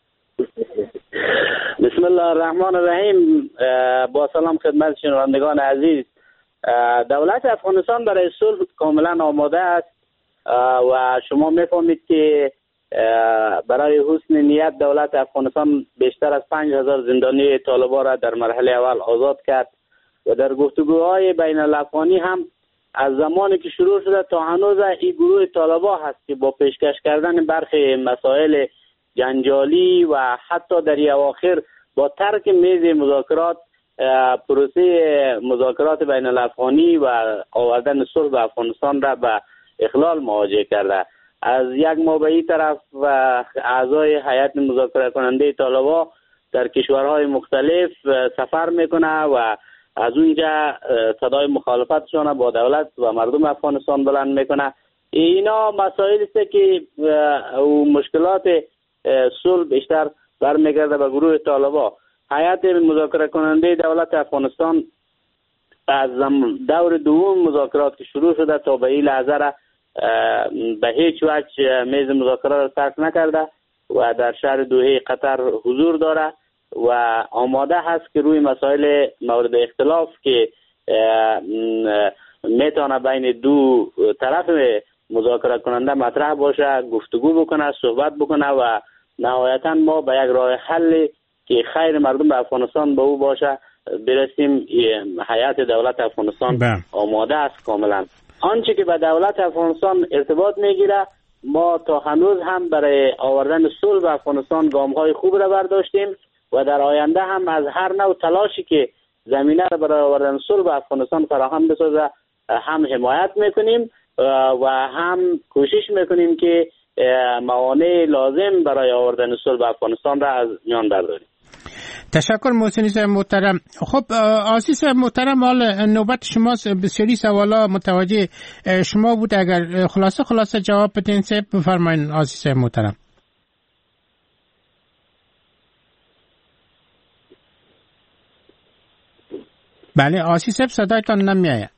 بسم الله الرحمن الرحیم. با سلام خدمت شنوندگان عزیز. دولت افغانستان برای صلح کاملا آماده است و شما میفهمید که برای حسن نیت دولت افغانستان بیشتر از پنج هزار زندانی طالبان را در مرحله اول آزاد کرد و در گفتگوهای بین الافغانی هم از زمانی که شروع شده تا هنوز این گروه طالبان هست که با پیشکش کردن برخی مسائل جنجالی و حتی در اواخر با ترک میز مذاکرات پروسه مذاکرات بین الافغانی و آوردن صلح به افغانستان را به اخلال مواجه کرده. از یک ماه به این طرف و اعضای هیئت مذاکره کننده طالبان در کشورهای مختلف سفر میکنه و از اونجا صدای مخالفتشان با دولت و مردم افغانستان بلند میکنه. اینا مسائلی است که مشکلات صلح بیشتر برمیگرده به گروه طالبان. هیئت مذاکره کننده دولت افغانستان از دور دوم مذاکرات که شروع شده تا به این لحظه را به هیچ وجه میز مذاکرات را ترک نکرده و در شهر دوحه قطر حضور داره و آماده هست که روی مسائل مورد اختلاف که میتونه بین دو طرف مذاکره کننده مطرح باشه گفتگو بکنه، صحبت بکنه و نهایتا ما به یک راه حل که خیر مردم به افغانستان به او باشه برسیم. هیئت دولت افغانستان بهم. آماده است کاملا. آنچه که به دولت افغانستان ارتباط میگیره ما تا هنوز هم برای آوردن صلح به افغانستان گام‌های خوب را برداشتیم و در آینده هم از هر نوع تلاشی که زمینه را برای آوردن صلح به افغانستان فراهم بسازه هم حمایت میکنیم و هم کوشش میکنیم که موانع لازم برای آوردن صلح به افغانستان را از میان برداریم. تشکر محسنی صاحب محترم. خب آسی صاحب محترم حال نوبت شماست. بسیاری سوالا متوجه شما بود. اگر خلاصه خلاصه جواب بدین صاحب بفرمایید آسی صاحب محترم. بله آسی صاحب صدایتان نمیآید.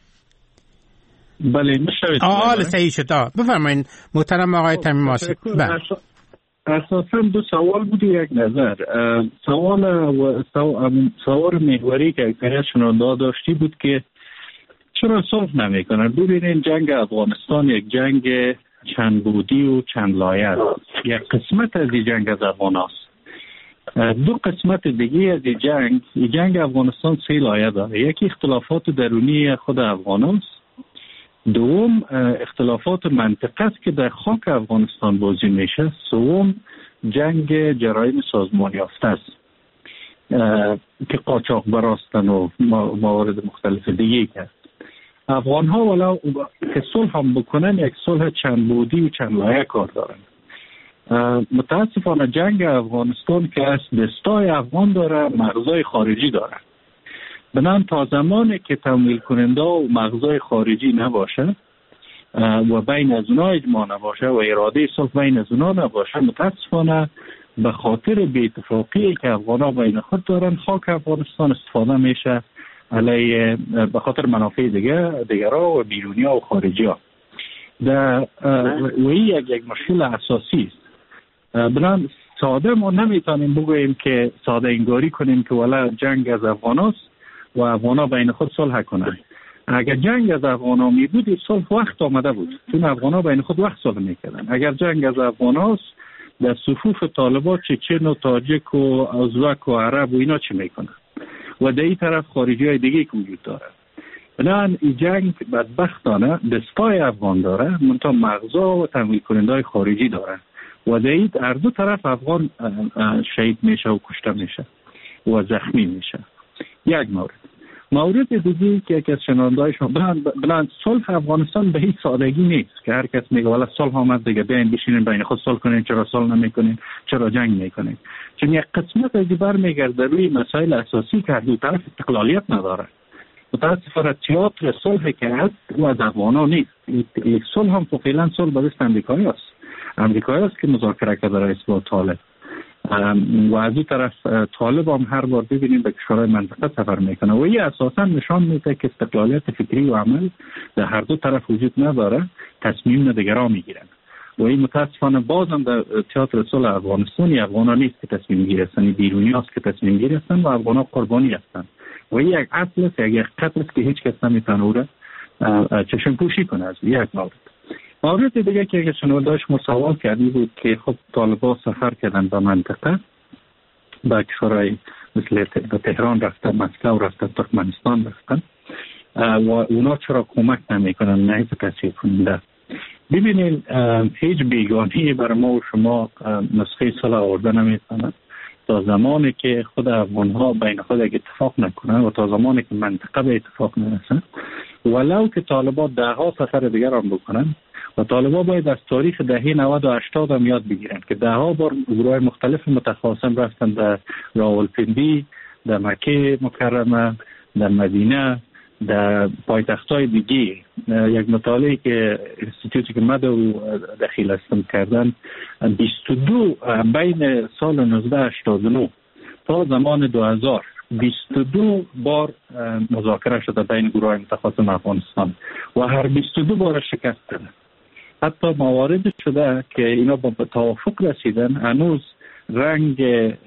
بله میشوید. آه صحیح شد. بفرمایید محترم آقای تمیم آسی. بله اساساً دو سوال بود یک نظر. سوال و سوال محوری که اکثریت شنونده داشتی بود که چرا صلح نمیکنن؟ ببینین جنگ افغانستان یک جنگ چند بودی و چند لایه است. یک قسمت از این جنگ از افغان است. دو قسمت دیگه از این جنگ این جنگ افغانستان سه لایه داره. یکی اختلافات درونی خود افغان است. دوم اختلافات منطقه است که در خاک افغانستان بازی میشه. سوم جنگ جرایم سازمان یافته است که قاچاق براستن و موارد مختلف دیگه است. افغان ها ولو که صلح هم بکنن یک صلح چند بودی و چند لایه کار دارن. متاسفانه جنگ افغانستان که از دستای افغان داره مغزای خارجی داره. بنابراین تا زمانی که تمویل کننده و مغزای خارجی نباشه و بین از اونا اجماع نباشه و اراده صلح بین از اونا نباشه متاسفانه به خاطر بی‌اتفاقی که افغان‌ها بین خود دارن خاک افغانستان استفاده میشه علیه به خاطر منافع دیگه دیگرها و بیرونی ها و خارجی ها. و این یک یک مشکل اساسی است. بنان ساده ما نمیتونیم بگوییم که ساده انگاری کنیم که ولی جنگ از افغان است و افغان ها بین خود صلح کنند. اگر جنگ از افغان ها می بود صلح وقت آمده بود، چون افغان ها بین خود وقت صلح میکردن. اگر جنگ از افغان هاست در صفوف طالبان چچن و تاجک و ازبک و عرب و اینا چی میکنن و در این طرف خارجی های دیگه که وجود داره. بنابراین این جنگ بدبختانه دستای افغان داره، منتها مغزا و تمویل کننده های خارجی داره و در این هر دو طرف افغان شهید میشه و کشته میشه و زخمی میشه. یک مورد. مورد دیگه که یکی از شنونده‌های شما بلند صلح افغانستان به هیچ سادگی نیست که هر کس میگه والا صلح آمد دیگه بیاین بشینین بین خود صلح کنین، چرا صلح نمیکنین، چرا جنگ میکنین؟ چون یک قسمت از برمیگرده روی مسائل اساسی که دو طرف استقلالیت نداره. متاسفانه تئاتر صلح که هست و از افغانا نیست. این صلح هم فعلا صلح به دست امریکایی است. امریکایی است که مذاکره کرده رئیس با طالب و از این طرف طالب هم هر بار ببینیم به کشورهای منطقه سفر میکنه و این اساسا نشان میده که استقلالیت فکری و عمل در هر دو طرف وجود نداره، تصمیم دیگران میگیرن و این متاسفانه بازم در تئاتر صلح افغانستانی افغانا نیست که تصمیم گیری هستن، بیرونی هست که تصمیم گیری هستن و افغانا قربانی هستن و این یک اصل است، یک حقیقت است که هیچ کس نمیتونه او را چشم پوشی کنه. از یک مورد. مورد دیگه که شنونده‌اش سوال کردی بود که خب طالبان سفر کردن به منطقه، به کشورهای مثل به تهران رفتن، مسکو رفتن، ترکمنستان رفتن و اونا چرا کمک نمیکنن؟ نه تاثیر کننده. ببینید هیچ بیگانه‌ای برای ما و شما نسخه صلح آورده نمیتونه تا زمانی که خود افغان‌ها بین خود اتفاق نکنن و تا زمانی که منطقه به اتفاق نرسن، ولو که طالبان ده ها سفر دیگر هم بکنن و طالبان باید از تاریخ دهه نود و هشتاد هم یاد بگیرن که ده ها بار گروه مختلف متخاصم رفتن در راولپندی، در مکه مکرمه، در مدینه، در پایتخت‌های دیگه. یک مطالعه که انستیتوتی که من دخیل هستم کردن، بیست و دو بین سال نوزده هشتاد و نه تا زمان دو هزار بیست و دو بار مذاکره شده بین گروه متخاصم افغانستان و هر بیست و دو بار شکست دادن. حتی موارد شده که اینا با توافق رسیدن، هنوز رنگ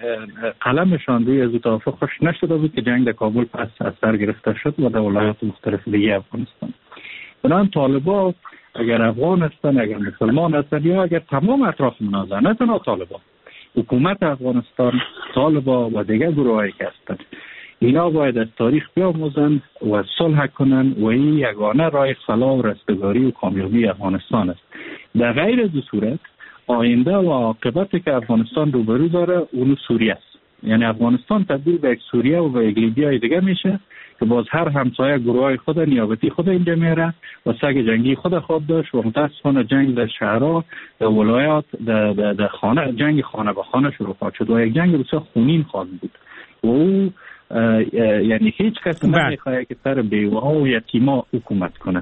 قلمشان روی از توافق خوش نشده بود که جنگ در کابل پس از سر گرفته شد و در ولایات مختلف دیگه افغانستان. بنابراین طالبان اگر افغان هستن، اگر مسلمان هستن یا اگر تمام اطراف منازعه، نه تنها طالبان، حکومت افغانستان، طالبان و دیگر گروهایی که هستن، اینا باید از تاریخ بیاموزن و صلح کنن و این یگانه راه فلاح و رستگاری و کامیابی افغانستان است. در غیر از صورت آینده و عاقبتی که افغانستان روبرو داره اون سوریه است. یعنی افغانستان تبدیل به یک سوریه و به یک لیبیای دیگه میشه که باز هر همسایه گروهای خود نیابتی خود اینجا میره و سگ جنگی خود خواب داشت و متاسفانه جنگ در شهرها، در ولایات، در, در, در خانه، جنگ خانه به خانه شروع خواهد شد و یک جنگ بسیار خونین خواهد بود و او یعنی هیچ کس نمیخواه که سر بیوه و یتیما حکومت کنه.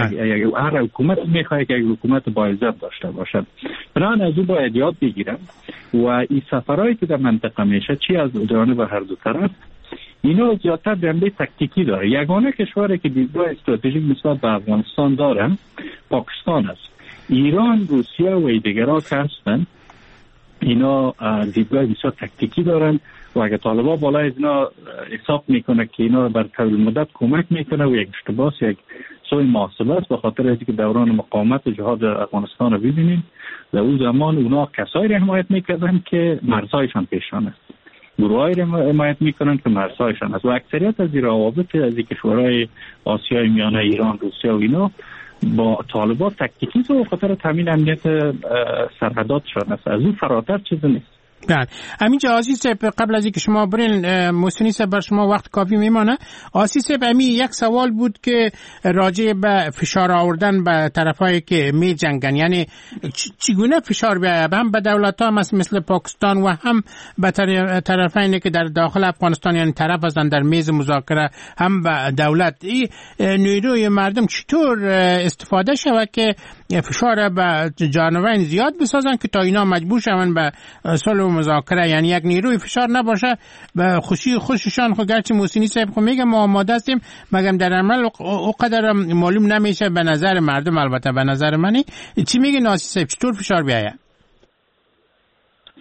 هر حکومت میخواه که یک حکومت باعزت داشته باشد. بنابراین از او باید یاد بگیرم و این سفرهایی که در منطقه میشه چی از جانب هر دو طرف، اینا زیادتر جنبه تکتیکی داره. یگانه کشوری که دیدگاه استراتژیک نسبت به افغانستان داره پاکستان است. ایران، روسیه و دیگرها که هستن اینا دیدگاه بسیار تکتیکی دارن و اگر طالبان بالای از اینا حساب میکنه که اینا بر طول مدت کمک میکنه و یک اشتباس، یک سوی محاسبه است، به خاطر اینکه که دوران مقاومت جهاد افغانستان رو ببینیم در اون زمان اونا کسایی را حمایت میکردن که مرزهایشان پیشان است، گروهایی را حمایت میکنن که مرزهایشان است و اکثریت از این روابط از این کشورهای آسیای میانه، ایران، روسیه و اینا با طالبان تکتیکی تو خاطر تامین امنیت سرحداتشان است. از اون فراتر چیزی نیست. بله همینجا آسی صاحب قبل از اینکه شما برین محسنی صاحب بر شما وقت کافی میمانه. آسی صاحب همین یک سوال بود که راجع به فشار آوردن به طرفایی که می جنگن، یعنی چگونه فشار بیاید هم به دولت ها مثل پاکستان و هم به طرفینی که در داخل افغانستان یعنی طرف هستن در میز مذاکره هم به دولت، این نیروی مردم چطور استفاده شود که فشار به جانبین زیاد بسازن که تا اینا مجبور شون به صلح مذاکره، یعنی یک نیروی فشار نباشه به خوشی خوششان. خود گرچه محسنی صاحب خود میگه ما آماده هستیم مگم در عمل او قدر معلوم نمیشه به نظر مردم. البته به نظر منی چی میگه ناسی صاحب چطور فشار بیاید؟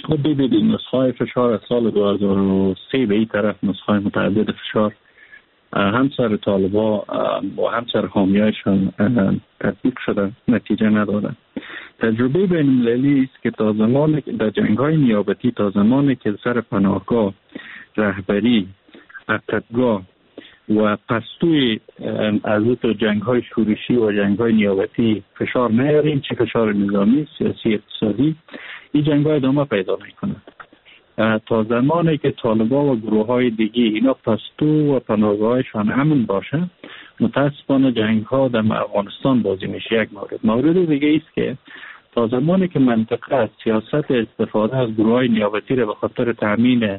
شما ببینید نسخه‌های فشار از سال دو هزار و سه به این طرف نسخه‌های متعدد فشار هم سر طالبا و هم سر حامیایشان تطبیق شده، نتیجه ندادن. تجربه بین المللی است که تا زمانی که در جنگ‌های نیابتی، تا زمانی که سر پناهگاه، رهبری، عقدگاه و پستوی از تو جنگ‌های شورشی و جنگ‌های نیابتی فشار نیاریم، چه فشار نظامی، سیاسی، اقتصادی، این جنگ‌ها ادامه پیدا می‌کنند. تا زمانی که طالبان و گروه‌های دیگه اینا پستو و پناهگاهشان امن باشه، متاسفانه جنگ‌ها در افغانستان بازی میشه. یک مورد مورد دیگه است که تا زمانی که منطقه از سیاست استفاده از گروه‌های نیابتی را به خاطر تامین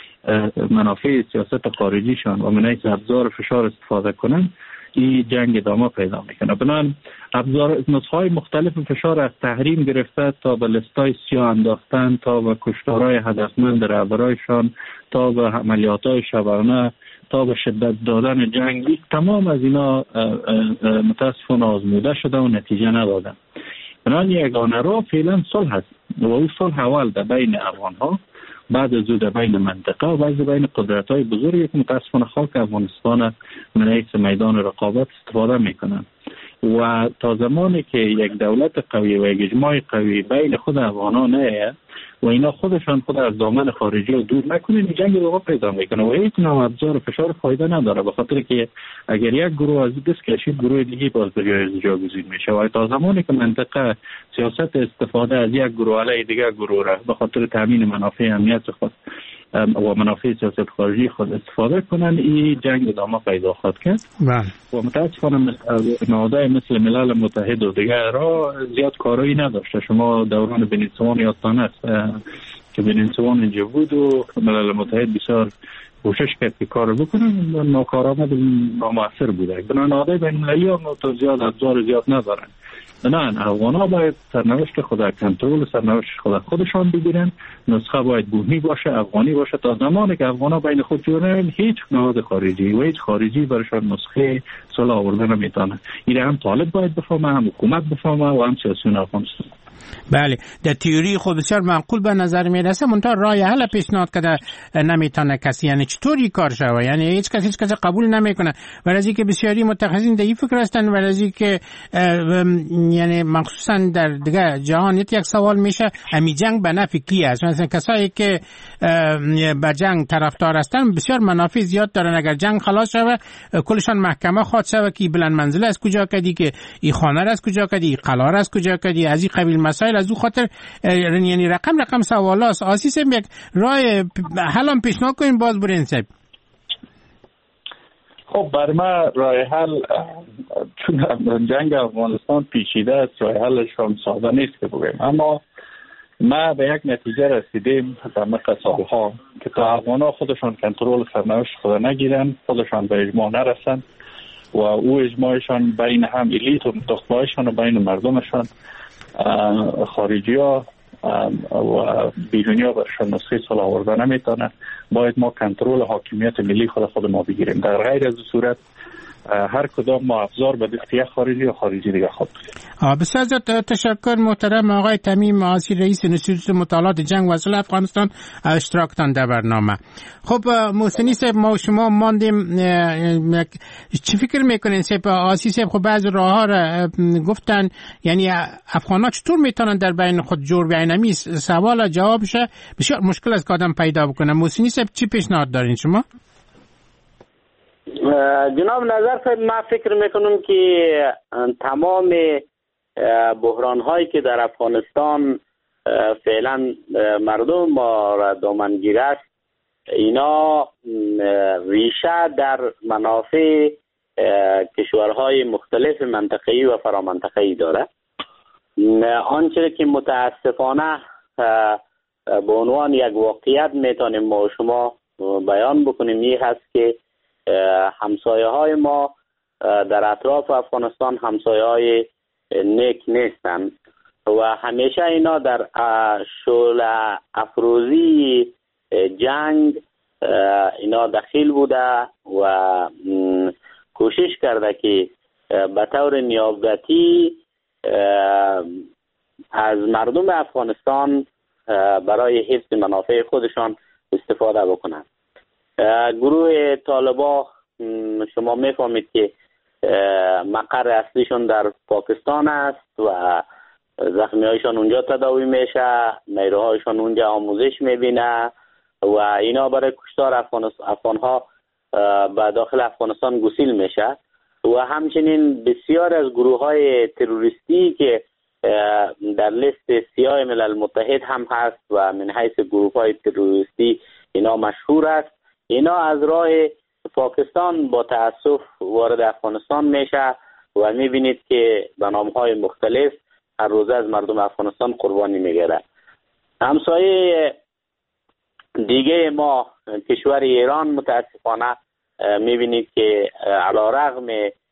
منافع سیاست خارجیشان و من ابزار فشار استفاده کنن، این جنگ ادامه پیدا میکنه. بنابراین ابزار نسخه‌های مختلف فشار از تحریم گرفته تا به لستای سیاه انداختن، تا به کشتارهای هدفمند رهبرایشان، تا به عملیات‌های شبانه، تا به شدت دادن جنگ، تمام از اینا متاسفانه آزموده شده و نتیجه ندادن. بنابراین یگانه راه فعلا صلح است و اون صلح اول در بین افغان‌ها، بعد از او در بین منطقه و بعد بین قدرت‌های بزرگی که متاسفانه خاک افغانستان من حیث میدان رقابت استفاده میکنن و تا زمانی که یک دولت قوی و یک اجماع قوی بین خود افغان‌ها نه و اینا خودشان خود از دامن خارجی رو دور نکنن، جنگ رو پیدا میکنه و هیچ نوع ابزار فشار فایده نداره، به خاطر که اگر یک گروه از دست کشید گروه دیگه باز به جای جاگزین میشه و تا زمانی که منطقه سیاست استفاده از یک گروه علیه دیگر گروه را به خاطر تامین منافع امنیت خود و منافع سیاست خارجی خود استفاده کنن، این جنگ ادامه پیدا خواهد کرد. و متاسفانه نهادهای مثل ملل متحد و دیگر را زیاد کارایی نداشته. شما دوران بنیسوان یادتان است که بنیسوان اینجا بود و ملل متحد بسیار کوشش کرد که کار بکنن، ناکارآمد و نامؤثر بوده. بنابراین نهادهای بین المللی هم تو زیاد ابزار زیاد ندارن. نه، افغان‌ها باید سرنوشت خود کنترل سرنوشت خود خودشان بگیرن. نسخه باید بومی باشه، افغانی باشه. تا زمانی که افغان‌ها بین خود جوړن، هیچ نهاد خارجی و هیچ خارجی برشان نسخه صلح آوردن نمیتونه. این هم طالب باید بفهمه، هم حکومت بفهمه و هم سیاسیون افغانستان. بله، در تئوری خود بسیار معقول به نظر میرسه، منتها راه حل پیشنهاد کرده نمیتونه کسی. یعنی چطوری کار شوه؟ یعنی هیچ کسی هیچ کسی قبول نمیکنه. ولی از اینکه بسیاری متخصصین در این فکر هستن، ولی از اینکه یعنی مخصوصا در دیگه جهان یک سوال میشه امی جنگ به نفع کی است؟ مثلا کسایی که به جنگ طرفدار هستن بسیار منافع زیاد دارن. اگر جنگ خلاص شوه کلشان محکمه خواهد شوه که بلند منزل از کجا کردی، که این خانه از کجا کردی، این قلعه از کجا کردی، از این قبیل مسائل. از او خاطر یعنی رقم رقم سوالاست. آسیس یک راه حل هم پیشنهاد کنیم باز برین صاحب. خب بر ما راه حل، چون جنگ افغانستان پیچیده است، راه حلش هم ساده نیست که بگیم، اما ما به یک نتیجه رسیدیم در مقطع سالها که تا افغان‌ها خودشان کنترل سرنوشت خود نگیرن، خودشان به اجماع نرسن و او اجماعشان بین هم الیت و متخبایشان و بین مردمشان، خارجی ها و بیرونی ها برشان نسخه صلح آوردن نمیتونه، باید ما کنترل حاکمیت ملی خود خود ما بگیریم. در غیر از صورت هر کدام ما افزار به دست یک خارجی یا خارجی دیگه خود بگیریم. بسیار زیاد تشکر محترم آقای تمیم آسی، رئیس انستیتوت مطالعات جنگ و صلح افغانستان، اشتراکتان در برنامه. خب محسنی صاحب، ما و شما ماندیم، چی فکر میکنین صاحب؟ آسی صاحب خب بعض راه ها را گفتن، یعنی افغان ها چطور میتونن در بین خود جور بیان؟ همی سوال جوابشه بسیار مشکل است که آدم پیدا بکنه. محسنی صاحب چی پیشنهاد دارین شما؟ جناب نظر صاحب، من فکر میکنم که تمام بحران هایی که در افغانستان فعلا مردم ما را دامنگیر است، اینا ریشه در منافع کشورهای مختلف منطقه‌ای و فرامنطقه‌ای داره. آنچه که متاسفانه به عنوان یک واقعیت میتونیم ما و شما بیان بکنیم این هست که همسایه های ما در اطراف افغانستان همسایه های نیک نیستن و همیشه اینا در شعله افروزی جنگ اینا دخیل بوده و کوشش کرده که به طور نیابتی از مردم افغانستان برای حفظ منافع خودشان استفاده بکنند. گروه طالبان شما میفهمید که مقر اصلیشون در پاکستان است و زخمی هایشان اونجا تداوی میشه، نیروهایشان اونجا آموزش میبینه و اینا برای کشتار افغان ها به داخل افغانستان گسیل میشه و همچنین بسیار از گروه های تروریستی که در لیست سیاه ملل متحد هم هست و من حیث گروه های تروریستی اینا مشهور است، اینا از راه پاکستان با تأسف وارد افغانستان میشه و میبینید که به نامهای مختلف هر روزه از مردم افغانستان قربانی میگیره. همسایه دیگه ما کشور ایران متاسفانه میبینید که علی رغم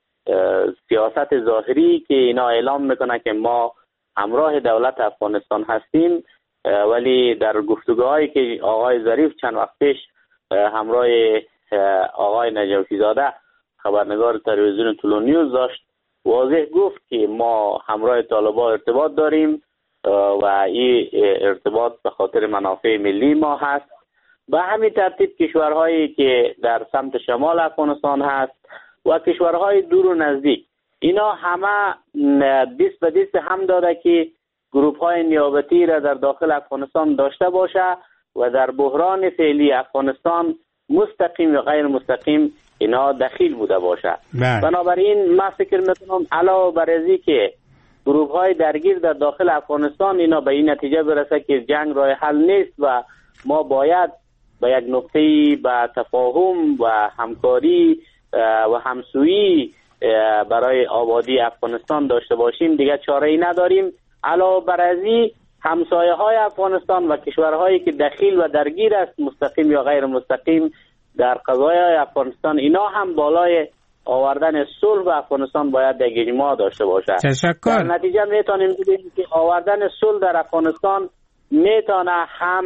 سیاست ظاهری که اینا اعلام میکنه که ما همراه دولت افغانستان هستیم، ولی در گفتگوهایی که آقای ظریف چند وقت پیش همراه آقای نجفی زاده خبرنگار تلویزیون طلوع نیوز داشت، واضح گفت که ما همراه طالبان ارتباط داریم و این ارتباط به خاطر منافع ملی ما هست. به همین ترتیب کشورهایی که در سمت شمال افغانستان هست و کشورهای دور و نزدیک، اینا همه دست به دست هم داده که گروه های نیابتی را در داخل افغانستان داشته باشه و در بحران فعلی افغانستان مستقیم و غیر مستقیم اینا دخیل بوده باشه. بنابراین من فکر میکنم علاوه بر ازی که گروه های درگیر در داخل افغانستان اینا به این نتیجه برسه که جنگ راه حل نیست و ما باید به یک نقطه به تفاهم و همکاری و همسویی برای آبادی افغانستان داشته باشیم، دیگه چاره ای نداریم. علاوه بر ازی همسایه های افغانستان و کشورهایی که دخیل و درگیر است مستقیم یا غیر مستقیم در قضایای افغانستان، اینا هم بالای آوردن صلح و افغانستان باید یک اجماع داشته باشه. تشکر. در نتیجه میتونیم بگیم که آوردن صلح در افغانستان میتونه هم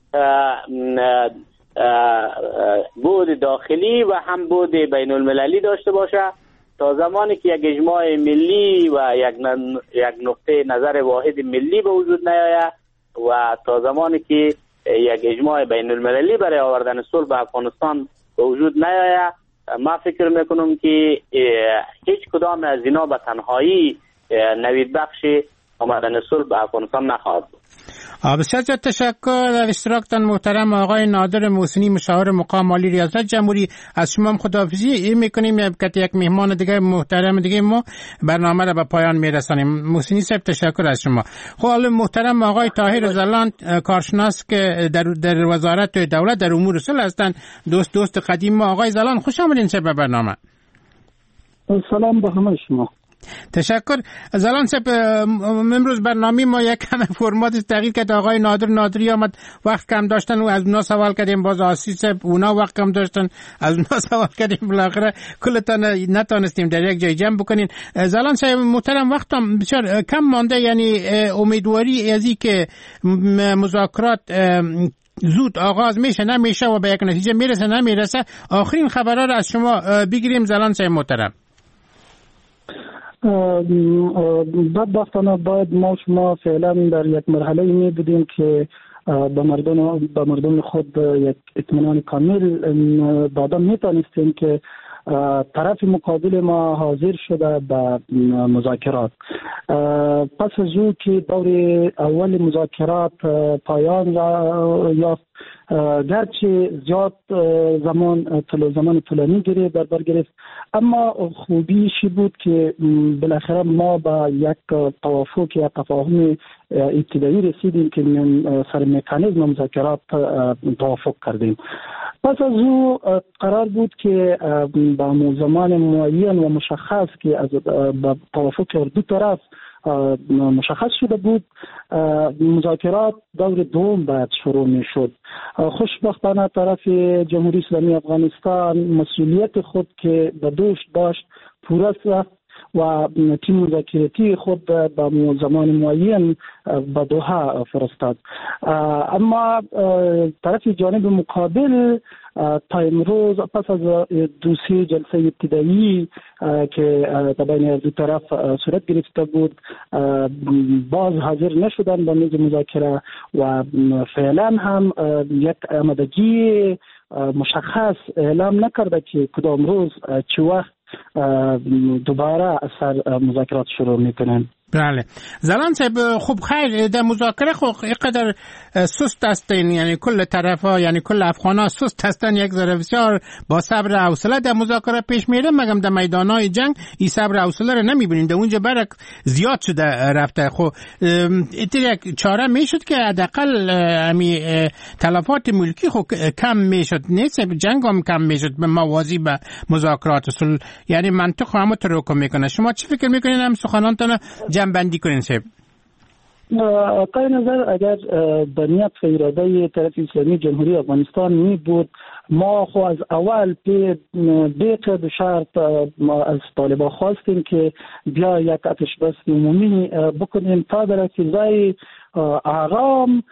بود داخلی و هم بود بین المللی داشته باشه تا زمانی که یک اجماع ملی و یک یک نقطه نظر واحد ملی به وجود نیاید و تا زمانی که یک اجماع بین المللی برای آوردن صلح به افغانستان به وجود نیاید، ما فکر میکنم که هیچ کدام از اینا به تنهایی نوید بخش آمدن صلح به افغانستان نخواهد بود. بسیار زیاد تشکر در اشتراکتان محترم آقای نادر محسنی، مشاور مقام مالی ریاست جمهوری. از شما خداحافظی میکنیم که یک مهمان دیگه محترم دیگه ما برنامه را به پایان میرسانیم. محسنی صاحب تشکر از شما. خب حالا محترم آقای طاهر زلان، کارشناس که در در وزارت دولت در امور صلح هستند، دوست دوست قدیم ما. آقای زلان خوش آمدین به برنامه. سلام به همه شما. تشکر. زلان صاحب، امروز برنامه ما یک کم فرمات تغییر کرد. آقای نادر نادری آمد، وقت کم داشتن و از اونا سوال کردیم. باز آسی صاحب اونا وقت کم داشتن، از اونا سوال کردیم. بالاخره کلتان نتانستیم در یک جای جمع بکنین. زلان صاحب محترم، وقتم بسیار کم مانده، یعنی امیدواری از این که مذاکرات زود آغاز میشه نمیشه و به یک نتیجه میرسه نمیرسه، آخرین خبرها را از شما بگیریم زلان صاحب محترم. بدبختانه باید ما شما فعلا در یک مرحله می بودیم که به مردم به مردم خود یک اطمینان کامل داده می توانستیم که طرف مقابل ما حاضر شده به مذاکرات. پس از او که دور اول مذاکرات پایان یافت، گرچه زیاد زمان زمان طولانی گرفت در بر گرفت، اما خوبیشی بود که بالاخره ما با یک توافق یا تفاهم ابتدایی رسیدیم که سر مکانیزم مذاکرات توافق کردیم. پس از او قرار بود که با زمان معین و مشخص که از توافق دو طرف مشخص شده بود، مذاکرات دور دوم باید شروع می شد. خوشبختانه طرف جمهوری اسلامی افغانستان مسئولیت خود که به دوش داشت پورا ساخت و تیم مذاکراتی خود به زمان معین به دوحه فرستاد. اما طرف جانب مقابل تا امروز پس از دو سه جلسه ابتدایی که در بین دو طرف صورت گرفته بود باز حاضر نشدن به میز مذاکره و فعلا هم یک آمادگی مشخص اعلام نکرده که کدام روز چه وقت دوباره سر مذاکرات شروع میکنن. بله زلان صاحب خب خیر در مذاکره خب اینقدر سست هستین، یعنی کل طرفا یعنی کل افغانا سست هستن، یک ذره بسیار با صبر و حوصله در مذاکره پیش میره، مگم در میدانهای جنگ این صبر و حوصله رو نمیبینین، در اونجا برک زیاد شده رفته. خب این یک چاره میشد که حداقل امی تلفات ملکی خب کم میشد، نیست جنگ هم کم میشد به موازی به مذاکرات صلح، یعنی منطق همو تروکم میکنه. شما چی فکر میکنین هم سخنانتون جنبندی کنین صاحب؟ قای نظر اگر به نیت و اراده طرف اسلامی جمهوری افغانستان می بود، ما خو از اول به قید شرط از طالبان خواستیم که بیا یک آتش بس عمومی بکنیم تا در فضای آرام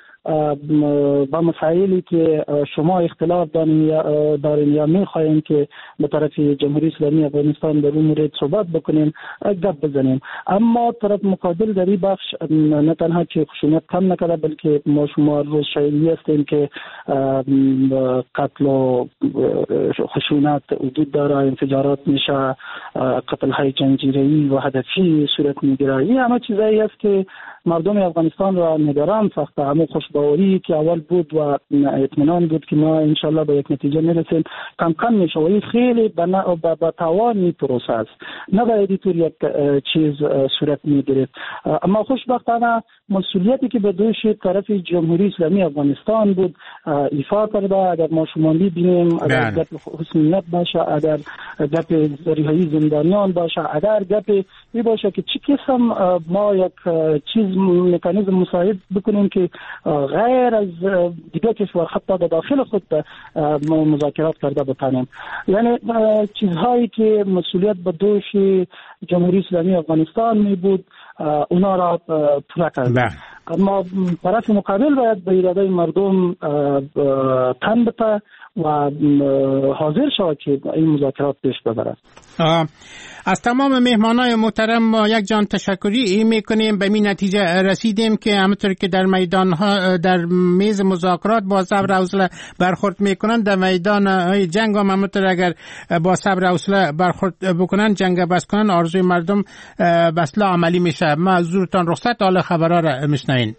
با مسائلی که شما اختلاف دارین یا میخواین که به طرف جمهوری اسلامی افغانستان در اون مورد صحبت بکنیم گپ بزنیم. اما طرف مقابل در این بخش نه تنها که خشونت کم نکرده بلکه ما شما روز شایعی هستیم که قتل و خشونت وجود داره، انفجارات میشه، قتل های جنگجویی و هدفی صورت میگیره. این همه چیزایی است که مردم افغانستان را نگران ساخته. همون خوشباوری که اول بود و اطمینان بود که ما انشالله به یک نتیجه میرسیم کم کم میشه و این خیلی به توان این پروسه است، نباید اینطور یک چیز صورت میگیرد. اما خوشبختانه مسئولیتی که به دوش طرف جمهوری اسلامی افغانستان بود ایفا کرده. اگر ما شما میبینیم اگر گپ حسنیت باشه، اگر گپ رهایی زندانیان باشه، اگر گپ این باشه که چی قسم ما یک چیز مکانیزم مساعد بکنیم که غیر از دیگه کشور حتی در داخل خود مذاکرات کرده بتانیم، یعنی چیزهایی که مسئولیت به دوش جمهوری اسلامی افغانستان می بود اونا را پورا کرد. اما طرف مقابل باید به اراده مردم تن بده و حاضر شود که این مذاکرات پیش ببرد. از تمام مهمانای محترم ما یک جان تشکری میکنیم. به این نتیجه رسیدیم که همونطور که در میدان ها در میز مذاکرات با صبر و حوصله برخورد میکنن، در میدان های جنگ هم همونطور اگر با صبر و حوصله برخورد بکنن، جنگ بس کنن، آرزوی مردم بسلا عملی میشه. ما حضورتان رخصت، حال خبرها را میشنوین.